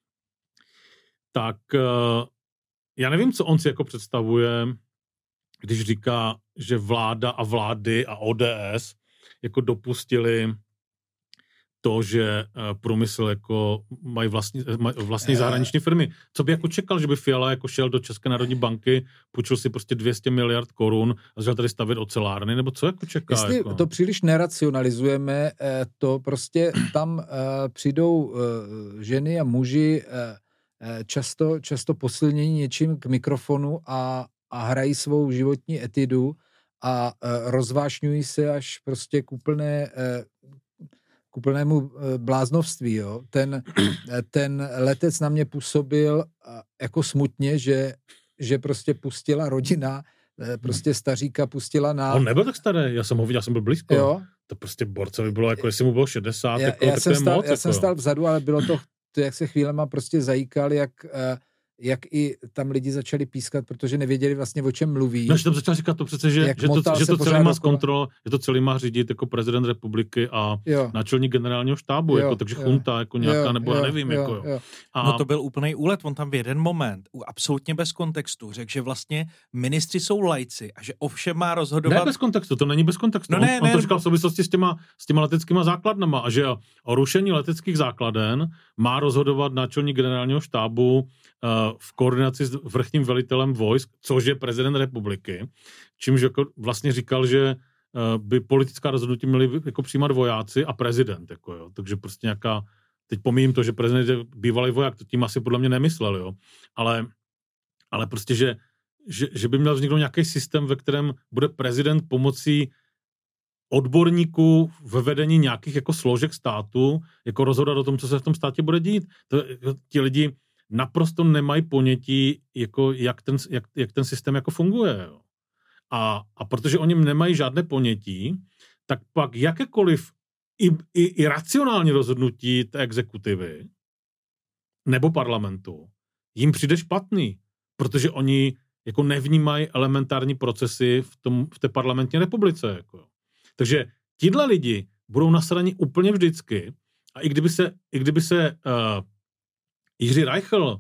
Tak uh, já nevím, co on si jako představuje, když říká, že vláda a vlády a O D S jako dopustili to, že průmysl jako mají vlastní, mají vlastní zahraniční firmy. Co by jako čekal, že by Fiala jako šel do České národní banky, půjčil si prostě dvě stě miliard korun a začal tady stavět ocelárny, nebo co jako čeká? Jestli jako? to příliš neracionalizujeme, to prostě tam přijdou ženy a muži často, často posilnění něčím k mikrofonu a, a hrají svou životní etidu a rozvášňují se až prostě k úplné k úplnému bláznovství, jo. Ten, ten letec na mě působil jako smutně, že, že prostě pustila rodina, prostě staříka pustila na... On nebyl tak starý, já jsem ho viděl, já jsem byl blízko. Jo. To prostě borcovi bylo, jako jestli mu bylo šedesát, já, jako, já tak jsem to je stál, moc. Já jako. jsem stál vzadu, ale bylo to, to jak se chvílema prostě zajíkal, jak... jak i tam lidi začali pískat, protože nevěděli vlastně, o čem mluví. No, že tam začal říkat to přece, že, že to, že to celý má zkontrol, že to celý má řídit jako prezident republiky a jo. náčelník generálního štábu, jako, takže chunta, jako nějaká, jo, nebo jo, já nevím, jo, jako jo. jo. A... No to byl úplný úlet, on tam v jeden moment, absolutně bez kontextu, řekl, že vlastně ministři jsou lajci a že ovšem má rozhodovat... Ne bez kontextu, to není bez kontextu. No, ne, on, on ne, to říkal v souvislosti s těma, s těma leteckýma základnama a že o rušení leteckých základen má rozhodovat náčelník generálního štábu uh, v koordinaci s vrchním velitelem vojsk, což je prezident republiky, čímž jako vlastně říkal, že uh, by politická rozhodnutí měli jako přijímat vojáci a prezident, jako jo. Takže prostě nějaká, teď pomíjím to, že prezident je bývalý voják, to tím asi podle mě nemyslel, jo. Ale, ale prostě, že, že, že by měl vzniknout nějaký systém, ve kterém bude prezident pomocí odborníků ve vedení nějakých jako složek státu, jako rozhodovat o tom, co se v tom státě bude dít. To, ti lidi naprosto nemají ponětí, jako jak, ten, jak, jak ten systém jako funguje. Jo. A, a protože oni nemají žádné ponětí, tak pak jakékoliv i, i, i racionální rozhodnutí té exekutivy nebo parlamentu jim přijde špatný, protože oni jako nevnímají elementární procesy v, tom, v té parlamentní republice. Jako. Takže tíhle lidi budou nasraní úplně vždycky a i kdyby se, i kdyby se uh, Jiří Reichl uh,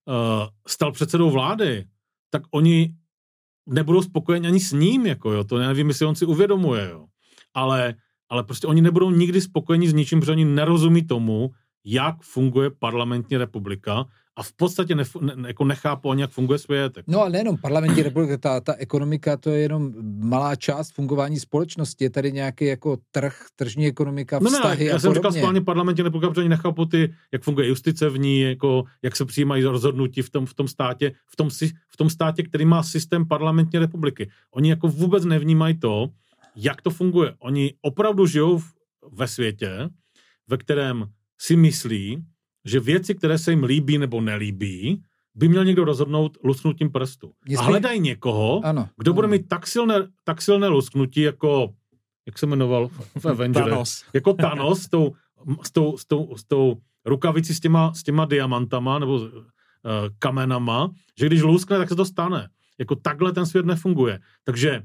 stal předsedou vlády, tak oni nebudou spokojeni ani s ním, jako jo, to nevím, jestli on si uvědomuje, jo. Ale, ale prostě oni nebudou nikdy spokojeni s ničím, protože oni nerozumí tomu, jak funguje parlamentní republika a v podstatě nef, ne, jako nechápou ani, jak funguje svět. Jako. No ale nejenom parlamentní republika, ta, ta ekonomika, to je jenom malá část fungování společnosti. Je tady nějaký jako trh, tržní ekonomika, vztahy no ne, já a jsem podobně. říkal schválně parlamentní republika, protože oni nechápou ty, jak funguje justice v ní, jako, jak se přijímají rozhodnutí v tom, v tom státě, v tom, v tom státě, který má systém parlamentní republiky. Oni jako vůbec nevnímají to, jak to funguje. Oni opravdu žijou v, ve světě, ve kterém si myslí, že věci, které se jim líbí nebo nelíbí, by měl někdo rozhodnout lusknutím prstu. Jestli... A hledají někoho, ano, kdo ano. bude mít tak silné, tak silné lusknutí, jako, jak se jmenoval v Avengers, Thanos. jako Thanos s tou, s tou, s tou, s tou rukavicí s těma, s těma diamantama nebo uh, kamenama, že když luskne, tak se to stane. Jako takhle ten svět nefunguje. Takže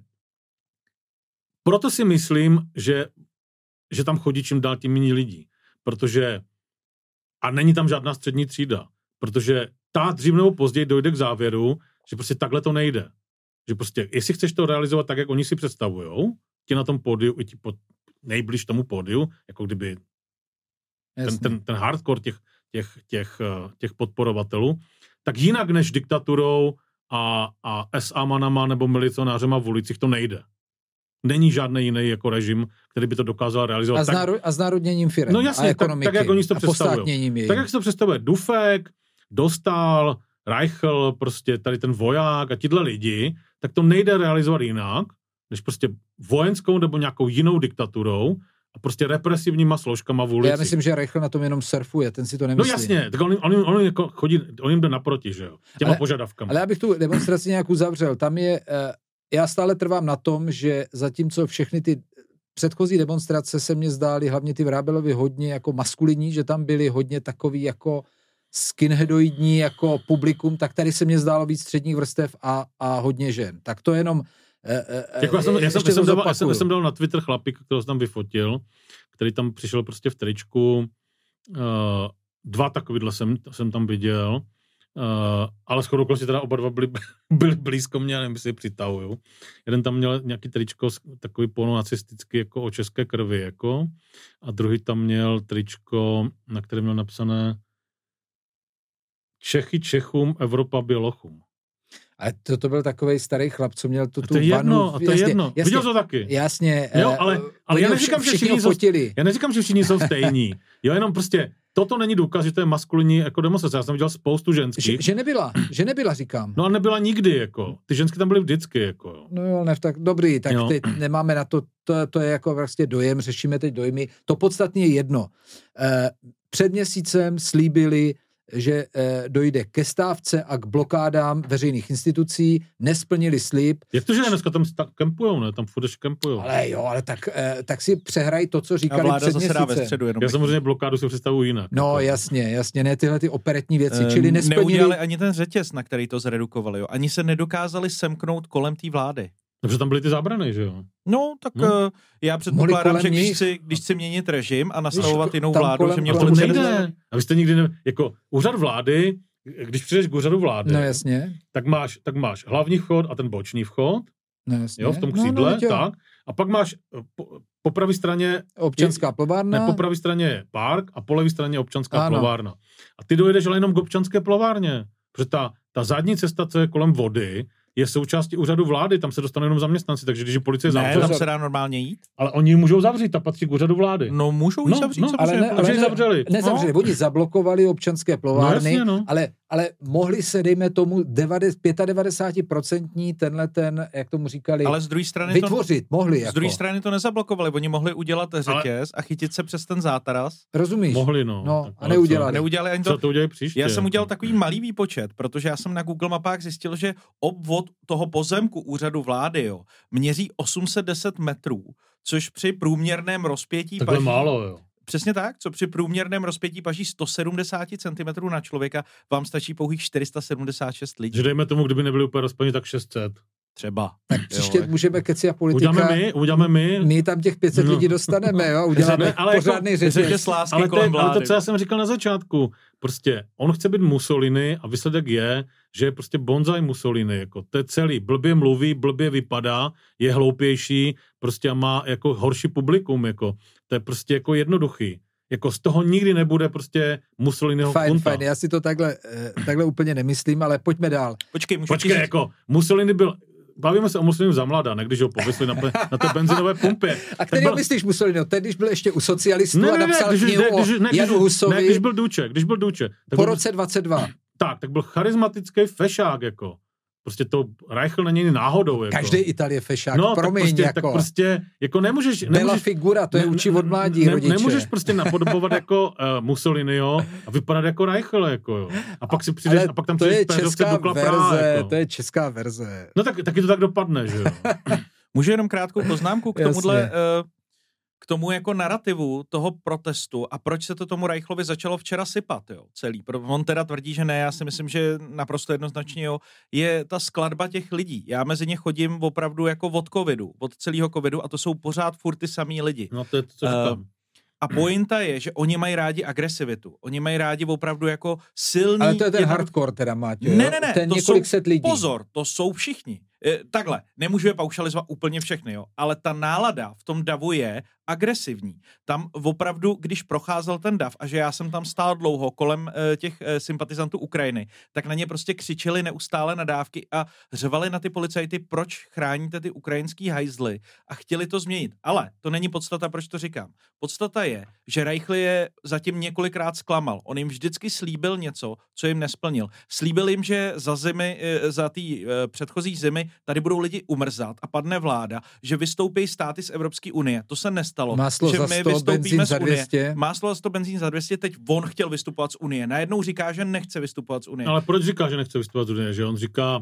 proto si myslím, že, že tam chodí čím dál tím méně lidí. Protože a není tam žádná střední třída, protože ta dřív nebo později dojde k závěru, že prostě takhle to nejde. Že prostě, jestli chceš to realizovat tak, jak oni si představujou, ti na tom pódiu, i ti pod, nejbliž tomu pódiu, jako kdyby ten, ten, ten hardcore těch, těch, těch, těch podporovatelů, tak jinak než diktaturou a, a es á manama nebo milicionářema v ulicích to nejde. Není žádný jiný jako režim, který by to dokázal realizovat. A, znáro, a znárodněním firem no jasně, a ekonomiky. Tak, tak jak oni si to představují. Tak jak si to představuje Dufek, Dostál, Reichl, prostě tady ten voják a tihle lidi, tak to nejde realizovat jinak, než prostě vojenskou nebo nějakou jinou diktaturou a prostě represivníma složkama v ulici. Já myslím, že Reichl na tom jenom surfuje, ten si to nemyslí. No jasně, tak on, on, on, jako chodí, on jim jde naproti, že jo, těma ale, požadavkama. Ale já bych tu demonstraci nějak uzavřel. Tam je, já stále trvám na tom, že zatímco všechny ty předchozí demonstrace se mně zdály, hlavně ty Vrábelovi, hodně jako maskulinní, že tam byli hodně takový jako skinheadoidní jako publikum, tak tady se mně zdálo víc středních vrstev a, a hodně žen. Tak to jenom e, e, jako já, jsem, já, jsem, já, jsem dal, já, jsem, já jsem dal na Twitter chlapík, kterého jsem tam vyfotil, který tam přišel prostě v tričku. Uh, dva takovýhle jsem, jsem tam viděl, uh, ale shodou okolností teda oba dva byli, byli blízko mě, nevím, jestli je přitahuju. Jeden tam měl nějaký tričko takový polonacistický jako o české krvi, jako, a druhý tam měl tričko, na kterém měl napsané Čechy Čechům, Evropa Bělochům. A to, to byl takovej starý chlap, co měl tu, tu to je vanu. Jedno, a to jasně, je jedno. Jasně, Viděl to taky. Jasně. Jo, ale, ale já neříkám, že všichni jsou, já neříkám, že všichni jsou stejní. Jo, jenom prostě toto není důkaz, že to je maskulinní jako demonstrace. Já jsem viděl spoustu ženských. Že, že nebyla, že nebyla, říkám. No a nebyla nikdy, jako. Ty ženské tam byly vždycky, jako. Jo. No jo, ne, tak dobrý, tak jo. teď nemáme na to, to, to je jako vlastně dojem, řešíme teď dojmy. To podstatně je jedno. Eh, před měsícem slíbili, že eh, dojde ke stávce a k blokádám veřejných institucí, nesplnili slib. Jak to, že dneska tam kempujou, ne? Tam furt ještě kempujou. Ale jo, ale tak, eh, tak si přehraj to, co říkali vláda před zase měsícem. dá ve středu jenom. Já samozřejmě blokádu si představuji jinak. No jako. jasně, jasně, ne tyhle ty operetní věci, Um, čili nesplnili. Neudělali ani ten řetěz, na který to zredukovali, jo. Ani se nedokázali semknout kolem té vlády. Protože tam byly ty zábrany, že jo? No, tak no. Uh, já předpokládám, že když chci, když chci měnit režim a nastavovat jinou vládu, kolem, že mě to policie nejde. A vy jste nikdy ne... Jako úřad vlády, když přijdeš k úřadu vlády, no, jasně. Tak, máš, tak máš hlavní vchod a ten boční vchod, no, jasně. jo, v tom křídle, no, no, tak. A pak máš po, po pravé straně... Občanská plovárna. Ne, po pravé straně je park a po levé straně občanská ano. plovárna. A ty dojedeš ale jenom k občanské plovárně. Protože ta, ta zadní cesta, co je kolem vody, je součástí úřadu vlády, tam se dostanou jenom zaměstnanci, takže když je policie ne, zavře... tam se dá normálně jít. Ale oni ji můžou zavřít, ta patří k úřadu vlády. No, můžou ji no, zavřít, no, samozřejmě. Ale ne, ale ne, zavřeli. Nezavřeli, no. Oni zablokovali občanské plovárny, no, jasně, no. ale, ale mohli se, dejme tomu, devadesát pět procent tenhle ten, jak tomu říkali, ale z druhé strany vytvořit, to, mohli. Z jako. druhé strany to nezablokovali, oni mohli udělat řetěz ale... a chytit se přes ten zátaras. Rozumíš? Mohli, no. no tak, a neudělali. neudělali ani to. Co to udělají příště? Já jsem udělal takový malý výpočet, protože já jsem na Google mapách zjistil, že obvod toho pozemku úřadu vlády, jo, měří osm set deset metrů, což při průměrném rozpětí Takhle paží... málo, jo. Přesně tak, co při průměrném rozpětí paží sto sedmdesát centimetrů na člověka, vám stačí pouhých čtyři sta sedmdesát šest lidí. Že dejme tomu, kdyby nebyli úplně rozpětí, tak šest set. Třeba. Tak příště jo, můžeme keci a politika. Uděláme my, uděláme my. My tam těch pět set no. lidí dostaneme, jo, uděláme ne, ale pořádný jako, řetěz. Ale, te, ale to, co já jsem říkal na začátku, prostě on chce být Mussolini a výsledek je, že je prostě bonzai Mussolini, jako to je celý, blbě mluví, blbě vypadá, je hloupější, prostě má jako horší publikum, jako to je prostě jako jednoduchý. Jako z toho nikdy nebude prostě Mussoliniho fajn, punta. Fajn, já si to takhle, takhle úplně nemyslím, ale pojďme dál. Počkej, můžu Počkej, říct... jako Mussolini byl... Bavíme se o Mussoliniu za mlada, ne, když ho povisli na, na té benzinové pumpě. A který byl... myslíš Mussolini? Ten, když byl ještě u socialistů ne, a napsal ne, knihu o Janu Husovi. Ne, když byl Duče, když byl Duče. Po byl, roce dvacet dva. Tak, tak byl charismatický fešák, jako. Prostě to Reichl není náhodou, jako. Každý Ital je fešák, no, promiň, tak prostě, jako. Tak prostě, jako nemůžeš... Bella nemůžeš, figura, to je ne, učí od mládí, ne, rodiče. Nemůžeš prostě napodobovat jako uh, Mussoliniho a vypadat jako Reichl, jako jo. A pak si přijdeš, a pak tam přijdeš péřovce Dukla Praha, jako. To je česká verze. No tak, taky to tak dopadne, že jo. Můžu jenom krátkou poznámku k tomuhle... Uh, k tomu jako narrativu toho protestu a proč se to tomu Reichlovi začalo včera sypat, jo, celý. On teda tvrdí, že ne, já si myslím, že naprosto jednoznačně, jo, je ta skladba těch lidí. Já mezi ně chodím opravdu jako od covidu, od celého covidu a to jsou pořád furt ty samý lidi. No to je to, co říkám. Uh, A pointa je, že oni mají rádi agresivitu. Oni mají rádi opravdu jako silný... Ale to je ten jedno... hardcore teda, Máťo. Ne, ne, ne. Ten to několik jsou, set lidí. Pozor, to jsou všichni. E, takhle, nemůžu je paušalizovat úplně všechny, jo. Ale ta nálada v tom davu je agresivní. Tam opravdu, když procházel ten dav a že já jsem tam stál dlouho kolem e, těch e, sympatizantů Ukrajiny, tak na ně prostě křičeli neustále nadávky a řvali na ty policajty, proč chráníte ty ukrajinský hajzly a chtěli to změnit. Ale to není podstata, proč to říkám. Podstata je, že Reichl je zatím několikrát zklamal. On jim vždycky slíbil něco, co jim nesplnil. Slíbil jim, že za zimy, za tý předchozí zimy tady budou lidi umrzat a padne vláda, že vystoupí státy z Evropské unie. To se nestalo. Máslo že za my sto, vystoupíme z za Unie. dvě stě. Máslo za sto, benzín za dvě stě, teď on chtěl vystupovat z Unie. Najednou říká, že nechce vystupovat z Unie. Ale proč říká, že nechce vystupovat z Unie? Že on říká,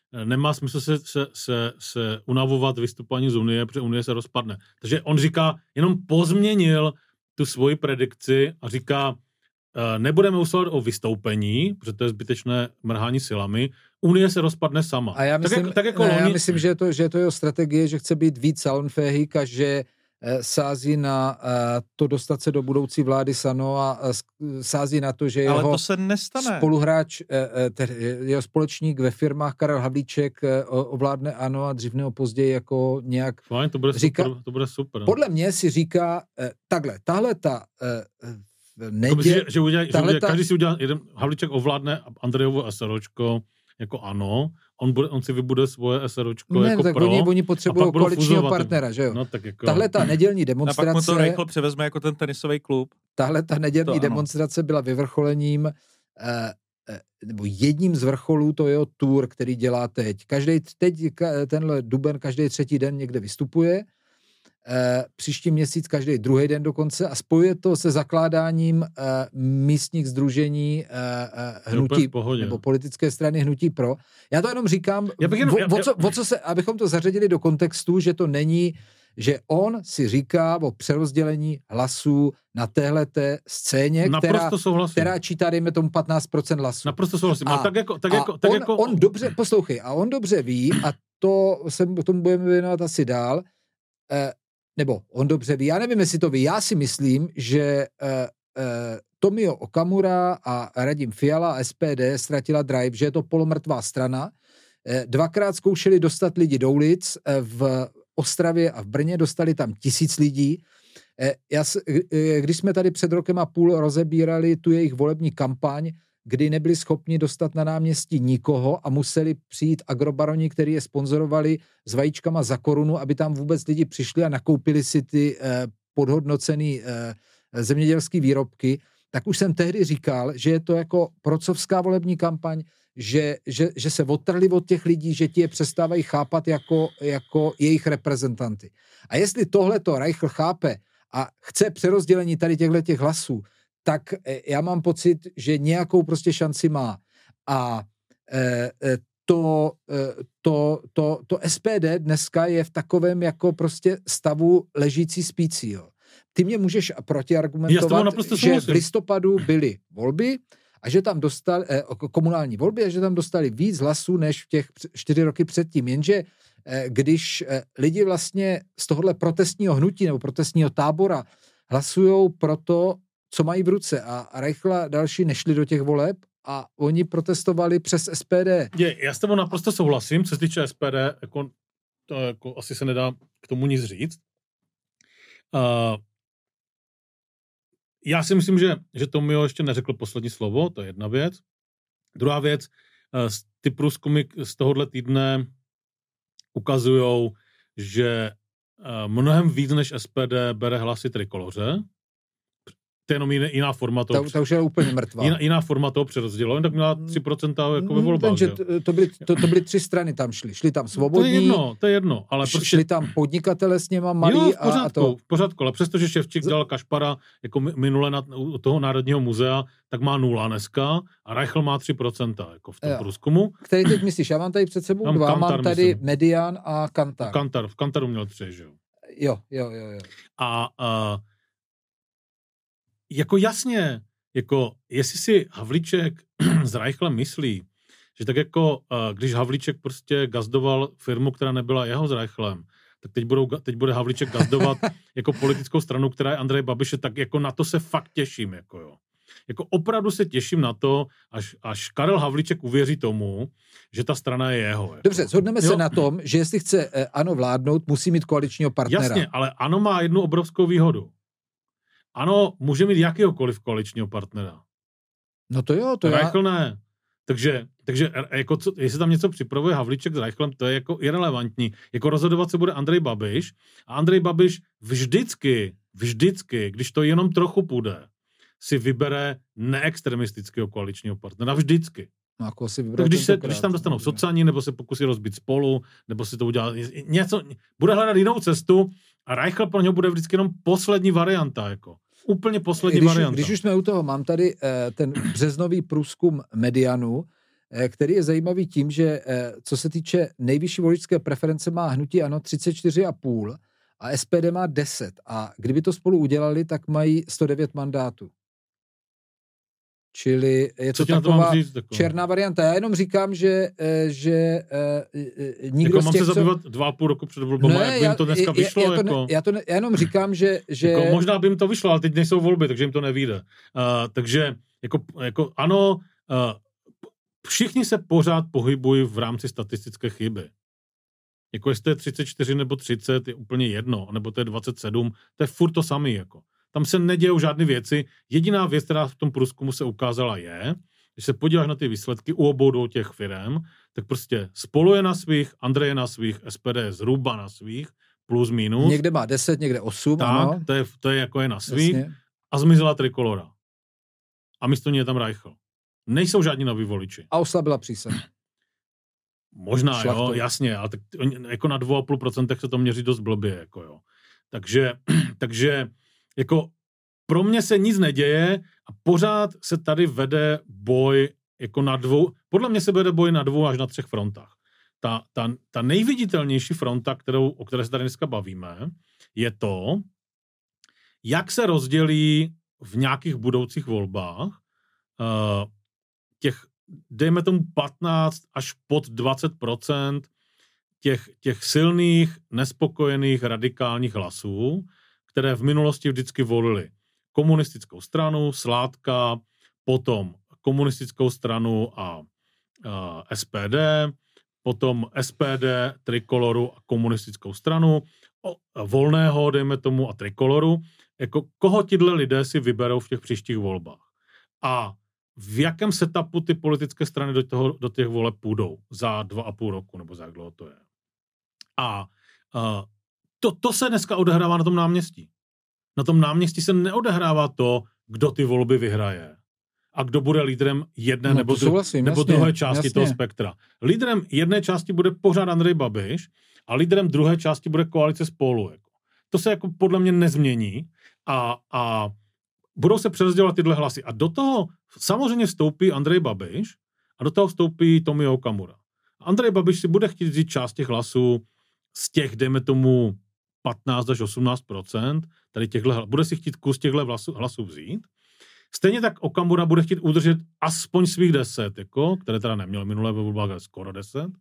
nemá smysl se, se, se, se unavovat vystupování z Unie, protože Unie se rozpadne. Takže on říká, jenom pozměnil tu svoji predikci a říká, nebudeme usilovat o vystoupení, protože to je zbytečné mrhání silami, Unie se rozpadne sama. A já myslím, tak jak, tak jako ne, loni... já myslím že, je to, že je to jeho strategie, že chce být víc salonfähig a že sází na to dostat se do budoucí vlády SANO a sází na to, že jeho Ale to se nestane. spoluhráč, jeho společník ve firmách Karel Havlíček ovládne ANO a dřív nebo později jako nějak Fajn, to bude říká, super, to bude super. Podle mě si říká takhle, tahle ta Nedě, že, že, udělá, že udělá, ta... každý si udělá, jeden Havlíček ovládne Andrejovo SROčko jako ANO, on, bude, on si vybude svoje SROčko ne, jako tak pro. Oni, oni potřebují koaličního partnera, že jo? No, tak jako... Tahle ta nedělní demonstrace... A pak mu to rychle převezme jako ten tenisový klub. Tahle ta nedělní demonstrace byla vyvrcholením eh, nebo jedním z vrcholů to jeho tour, který dělá teď. Každý teď, tenhle duben, každý třetí den někde vystupuje, Uh, příští měsíc každý druhý den dokonce a spojuje to se zakládáním uh, místních sdružení uh, uh, hnutí nebo politické strany Hnutí pro. Já to jenom říkám, já bych jenom, o, já, o, co, o co se, abychom to zařadili do kontextu, že to není, že on si říká o přerozdělení hlasů na téhleté scéně, která, která čítá, dejme tomu patnáct procent hlasů. Naprosto souhlasím. A, tak jako, tak jako, tak on, jako... on dobře, poslouchej, a on dobře ví, a to se tomu budeme věnovat asi dál, uh, nebo on dobře ví, já nevím, jestli to ví, já si myslím, že uh, uh, Tomio Okamura a Radim Fiala a S P D ztratila drive, že je to polomrtvá strana. Uh, dvakrát zkoušeli dostat lidi do ulic, uh, v Ostravě a v Brně dostali tam tisíc lidí. Uh, já, uh, když jsme tady před rokem a půl rozebírali tu jejich volební kampaň, kdy nebyli schopni dostat na náměstí nikoho a museli přijít agrobaroni, který je sponzorovali s vajíčkama za korunu, aby tam vůbec lidi přišli a nakoupili si ty eh, podhodnocený eh, zemědělský výrobky, tak už jsem tehdy říkal, že je to jako procovská volební kampaň, že, že, že se odtrhli od těch lidí, že ti je přestávají chápat jako, jako jejich reprezentanty. A jestli tohleto Reichl chápe a chce přerozdělení tady těchto těch hlasů, tak já mám pocit, že nějakou prostě šanci má. A e, to, to, to, to S P D dneska je v takovém jako prostě stavu ležící spící. Jo. Ty mě můžeš protiargumentovat, že v listopadu byly volby a že tam dostali eh, komunální volby a že tam dostali víc hlasů než v těch čtyři roky předtím. Jenže eh, když eh, lidi vlastně z tohohle protestního hnutí nebo protestního tábora hlasujou pro to, co mají v ruce a Reichl a další nešli do těch voleb a oni protestovali přes S P D. Je, já s tebou naprosto souhlasím, co se týče S P D, jako, to jako asi se nedá k tomu nic říct. Uh, já si myslím, že, že Tomio ještě neřekl poslední slovo, to je jedna věc. Druhá věc, uh, ty průzkumy z tohohle týdne ukazujou, že uh, mnohem víc než S P D bere hlasy Trikoloře. To je jenom jiná, jiná forma toho. Ta, ta už je úplně mrtvá. Jiná, jiná forma toho přerozdělování, tak měla tři procenta jako ve volbách. Takže to, to, byly, to, to byly tři strany tam šly. Šli tam svobodní. To je jedno, to je jedno. Ale prostě... Šli tam podnikatele s něma malí. Jo, v pořádku, a to... v pořádku, ale přestože Ševčík dal Kašpara jako minule na, u toho Národního muzea, tak má nula dneska a Reichl má tři procenta jako v tom jo. průzkumu. Který teď myslíš? Já mám tady před sebou mám dva, Kantar, mám tady myslím. Median a Kantar. Kantar, v Kantaru měl tři, že jo? Jo, jo, jo. jo. A uh, jako jasně, jako jestli si Havlíček s Reichlem myslí, že tak jako uh, když Havlíček prostě gazdoval firmu, která nebyla jeho s Reichlem, tak teď, budou, teď bude Havlíček gazdovat jako politickou stranu, která je Andrej Babiše, tak jako na to se fakt těším, jako jo. Jako opravdu se těším na to, až, až Karel Havlíček uvěří tomu, že ta strana je jeho. Jako. Dobře, shodneme jo? se na tom, že jestli chce eh, ANO vládnout, musí mít koaličního partnera. Jasně, ale ANO má jednu obrovskou výhodu. ANO může mít jakýhokoliv koaličního partnera. No to jo, to je. Reichl ne. Takže, takže jako co, jestli tam něco připravuje Havlíček s Reichlem, to je jako irelevantní. Jako rozhodovat se bude Andrej Babiš a Andrej Babiš vždycky, vždycky, když to jenom trochu půjde, si vybere neextremistického koaličního partnera. Vždycky. No, jako si tak když, se, když tam dostanou sociální, nebo se pokusí rozbít spolu, nebo si to udělá něco, bude hledat jinou cestu a Reichl pro něho bude vždycky jenom poslední varianta, jako. Úplně poslední když, varianta. Když už jsme u toho, mám tady uh, ten březnový průzkum Medianu, který je zajímavý tím, že co se týče nejvyšší voličské preference má hnutí ANO třicet čtyři celá pět a S P D má deset. A kdyby to spolu udělali, tak mají sto devět mandátů. Čili je to taková říct, černá varianta. Já jenom říkám, že, že uh, nikdo jako z mám těch, se zabývat co... dva a půl roku před volbama, ne, jak by jim to dneska já, vyšlo. Já, já, jako... to ne, já, to ne, já jenom říkám, že... že... Jako, možná by jim to vyšlo, ale teď nejsou volby, takže jim to nevyjde. Uh, takže jako, jako ano, uh, všichni se pořád pohybují v rámci statistické chyby. Jako jestli to je třicet čtyři nebo třicet, je úplně jedno, nebo to je dvacet sedm, to je furt to samý, jako. Tam se nedějou žádné věci. Jediná věc, která v tom průzkumu se ukázala je, když se podíváš na ty výsledky u obou dvou těch firem, tak prostě Spolu je na svých, Andrej je na svých, S P D je zhruba na svých, plus minus. Někde má deset, někde osm, tak, ano. To je, to je jako je na svých. Jasně. A zmizela Trikolora. A místo ní je tam Reichl. Nejsou žádní noví voliči. A oslabila přísah. Možná, Šlachtou. Jo, jasně, ale tak jako na dva a půl procenta se to měří dost blbě, jako jo. Takže, takže jako pro mě se nic neděje a pořád se tady vede boj jako na dvou, podle mě se vede boj na dvou až na třech frontách. Ta, ta, ta nejviditelnější fronta, kterou, o které se tady dneska bavíme, je to, jak se rozdělí v nějakých budoucích volbách uh, těch, dejme tomu patnáct až pod dvacet procent těch, těch silných, nespokojených, radikálních hlasů, které v minulosti vždycky volili komunistickou stranu, Sládka, potom komunistickou stranu a, a S P D, potom S P D, Trikoloru a komunistickou stranu, o, Volného, dejme tomu, a Trikoloru. Jako, koho tyhle lidé si vyberou v těch příštích volbách? A v jakém setupu ty politické strany do, toho, do těch voleb půjdou za dva a půl roku, nebo za jak dlouho to je. A, a to, to se dneska odehrává na tom náměstí. Na tom náměstí se neodehrává to, kdo ty volby vyhraje a kdo bude lídrem jedné no, nebo, dru- vlastně, nebo jasně, druhé části jasně. toho spektra. Lídrem jedné části bude pořád Andrej Babiš a lídrem druhé části bude koalice Spolu. Jako. To se jako podle mě nezmění a, a budou se přerozdělovat tyhle hlasy. A do toho samozřejmě vstoupí Andrej Babiš a do toho vstoupí Tomio Okamura. Andrej Babiš si bude chtít vzít část těch hlasů z těch, dejme tomu, patnáct až osmnáct procent, tady těchhle, bude si chtít kus těchto hlasů, hlasů vzít. Stejně tak Okamura bude chtít udržet aspoň svých deset, jako, které teda neměl minulé ve volbách, ale skoro deset.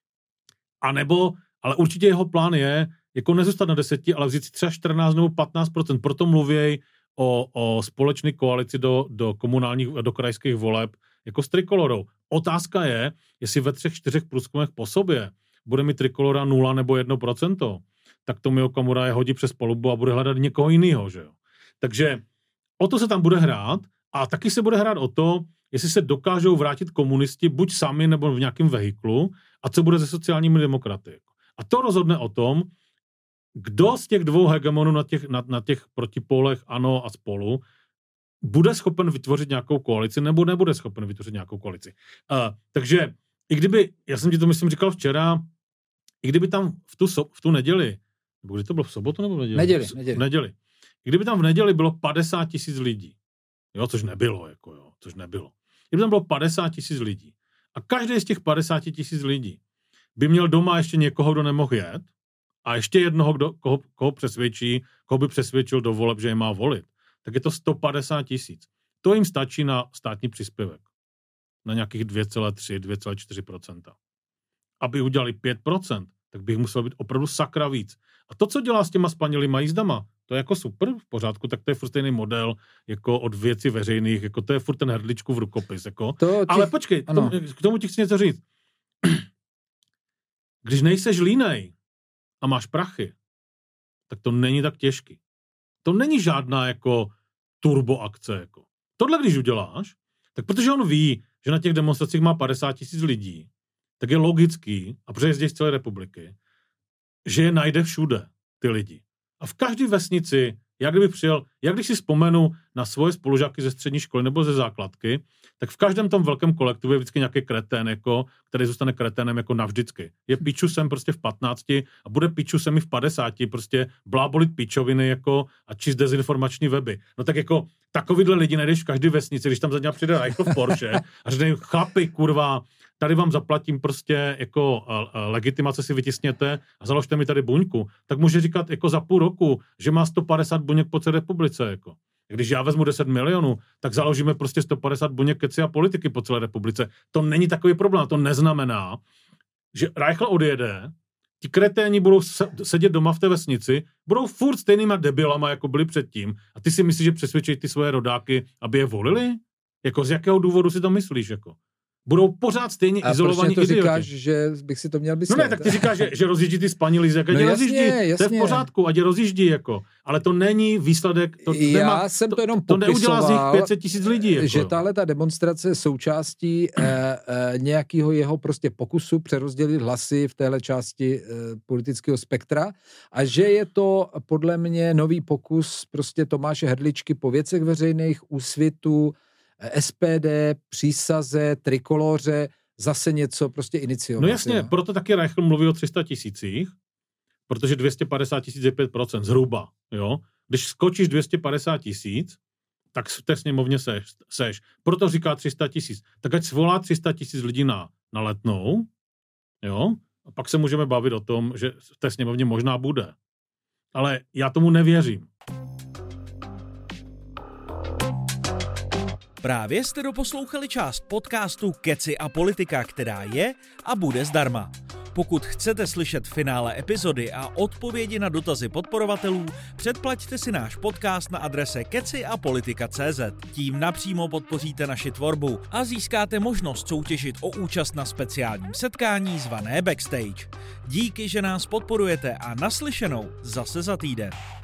A nebo, ale určitě jeho plán je, jako nezůstat na deseti, ale vzít si třeba čtrnáct nebo patnáct procent. Proto mluvěj o, o společné koalici do, do komunálních, do krajských voleb, jako s Trikolorou. Otázka je, jestli ve třech, čtyřech průzkumech po sobě bude mít Trikolora nula nebo jedno procento, tak Tomio Okamura je hodí přes palubu a bude hledat někoho jiného, že jo. Takže o to se tam bude hrát a taky se bude hrát o to, jestli se dokážou vrátit komunisti buď sami nebo v nějakém vehiklu a co bude se sociálními demokraty. A to rozhodne o tom, kdo z těch dvou hegemonů na těch, na, na těch protipólech ANO a Spolu bude schopen vytvořit nějakou koalici nebo nebude schopen vytvořit nějakou koalici. Uh, takže i kdyby, já jsem ti to myslím říkal včera, i kdyby tam v tu, so, v tu neděli, nebo kdy to bylo v sobotu nebo v neděli? Neděli, neděli. V neděli. I kdyby tam v neděli bylo padesát tisíc lidí, jo, což nebylo, jako jo, což nebylo. Kdyby tam bylo padesát tisíc lidí a každý z těch padesát tisíc lidí by měl doma ještě někoho, kdo nemohl jet a ještě jednoho, kdo, koho, koho přesvědčí, koho by přesvědčil do voleb, že je má volit, tak je to sto padesát tisíc. To jim stačí na státní příspěvek. Na nějakých dvě celá tři, dvě celá čtyři procenta. Aby udělali pět procent, tak by jich muselo být opravdu sakra víc. A to, co dělá s těma spanilýma jízdama, to je jako super, v pořádku, tak to je furt stejný model jako od věcí veřejných, jako to je furt ten hrdličkův rukopis. Jako. To těch... Ale počkej, k tomu, k tomu ti chci něco říct. Když nejseš línej a máš prachy, tak to není tak těžký. To není žádná jako turbo akce. Jako. Tohle, když uděláš, tak protože on ví, že na těch demonstracích má padesát tisíc lidí, tak je logický, a protože jezdí z celé republiky, že je najde všude, ty lidi. A v každé vesnici, jak kdyby přijel, jak když si vzpomenu na svoje spolužáky ze střední školy nebo ze základky, tak v každém tom velkém kolektivu je vždycky nějaký kretén, jako, který zůstane kreténem jako navždycky. Je pičusem prostě v patnácti a bude pičusem i v padesáti, prostě blábolit pičoviny jako a číst dezinformační weby. No tak jako takovýhle lidi najdeš v každé vesnici, když tam za ně přijde Reichl v Porsche a řekne chlapi, kurva, tady vám zaplatím prostě jako legitimace si vytisněte a založte mi tady buňku, tak může říkat jako za půl roku, že má sto padesát buněk po celé republice, jako. Když já vezmu deset milionů, tak založíme prostě sto padesát buněk Keci a politiky po celé republice. To není takový problém, to neznamená, že Reichl odjede, ti kreténi budou sedět doma v té vesnici, budou furt stejnýma debilama, jako byli předtím, a ty si myslíš, že přesvědčí ty svoje rodáky, aby je volili? Jako z jakého důvodu si to myslíš, jako? Budou pořád stejně a izolovaní idioti. A proč to říkáš, idioti. že bych si to měl myslet? No ne, tak ty říkáš, že, že rozjíždí ty spanilí, ať no je jasně, rozjíždí, jasně. to je v pořádku, ať je rozjíždí, jako. Ale to není výsledek, to, Já nemá, jsem to jenom to neudělá z nich pět set tisíc lidí, jako. Že tahle ta demonstrace je součástí eh, eh, nějakého jeho prostě pokusu přerozdělit hlasy v téhle části eh, politického spektra a že je to podle mě nový pokus prostě Tomáše Hrdličky po věcech veřejných, Úsvitu, S P D, Přísaze, Trikoloře, zase něco prostě iniciovat. No jasně, jo. proto taky Reichl mluví o tři sta tisících, protože dvě stě padesát tisíc je pět procent, zhruba, jo. Když skočíš dvě stě padesát tisíc, tak v té sněmovně seš, seš. Proto říká tři sta tisíc. Tak ať svolá tři sta tisíc lidí na, na Letnou, jo, a pak se můžeme bavit o tom, že v té sněmovně možná bude. Ale já tomu nevěřím. Právě jste doposlouchali část podcastu Keci a politika, která je a bude zdarma. Pokud chcete slyšet finále epizody a odpovědi na dotazy podporovatelů, předplaťte si náš podcast na adrese keci a politika tečka cé zet. Tím napřímo podpoříte naši tvorbu a získáte možnost soutěžit o účast na speciálním setkání zvané Backstage. Díky, že nás podporujete a naslyšenou zase za týden.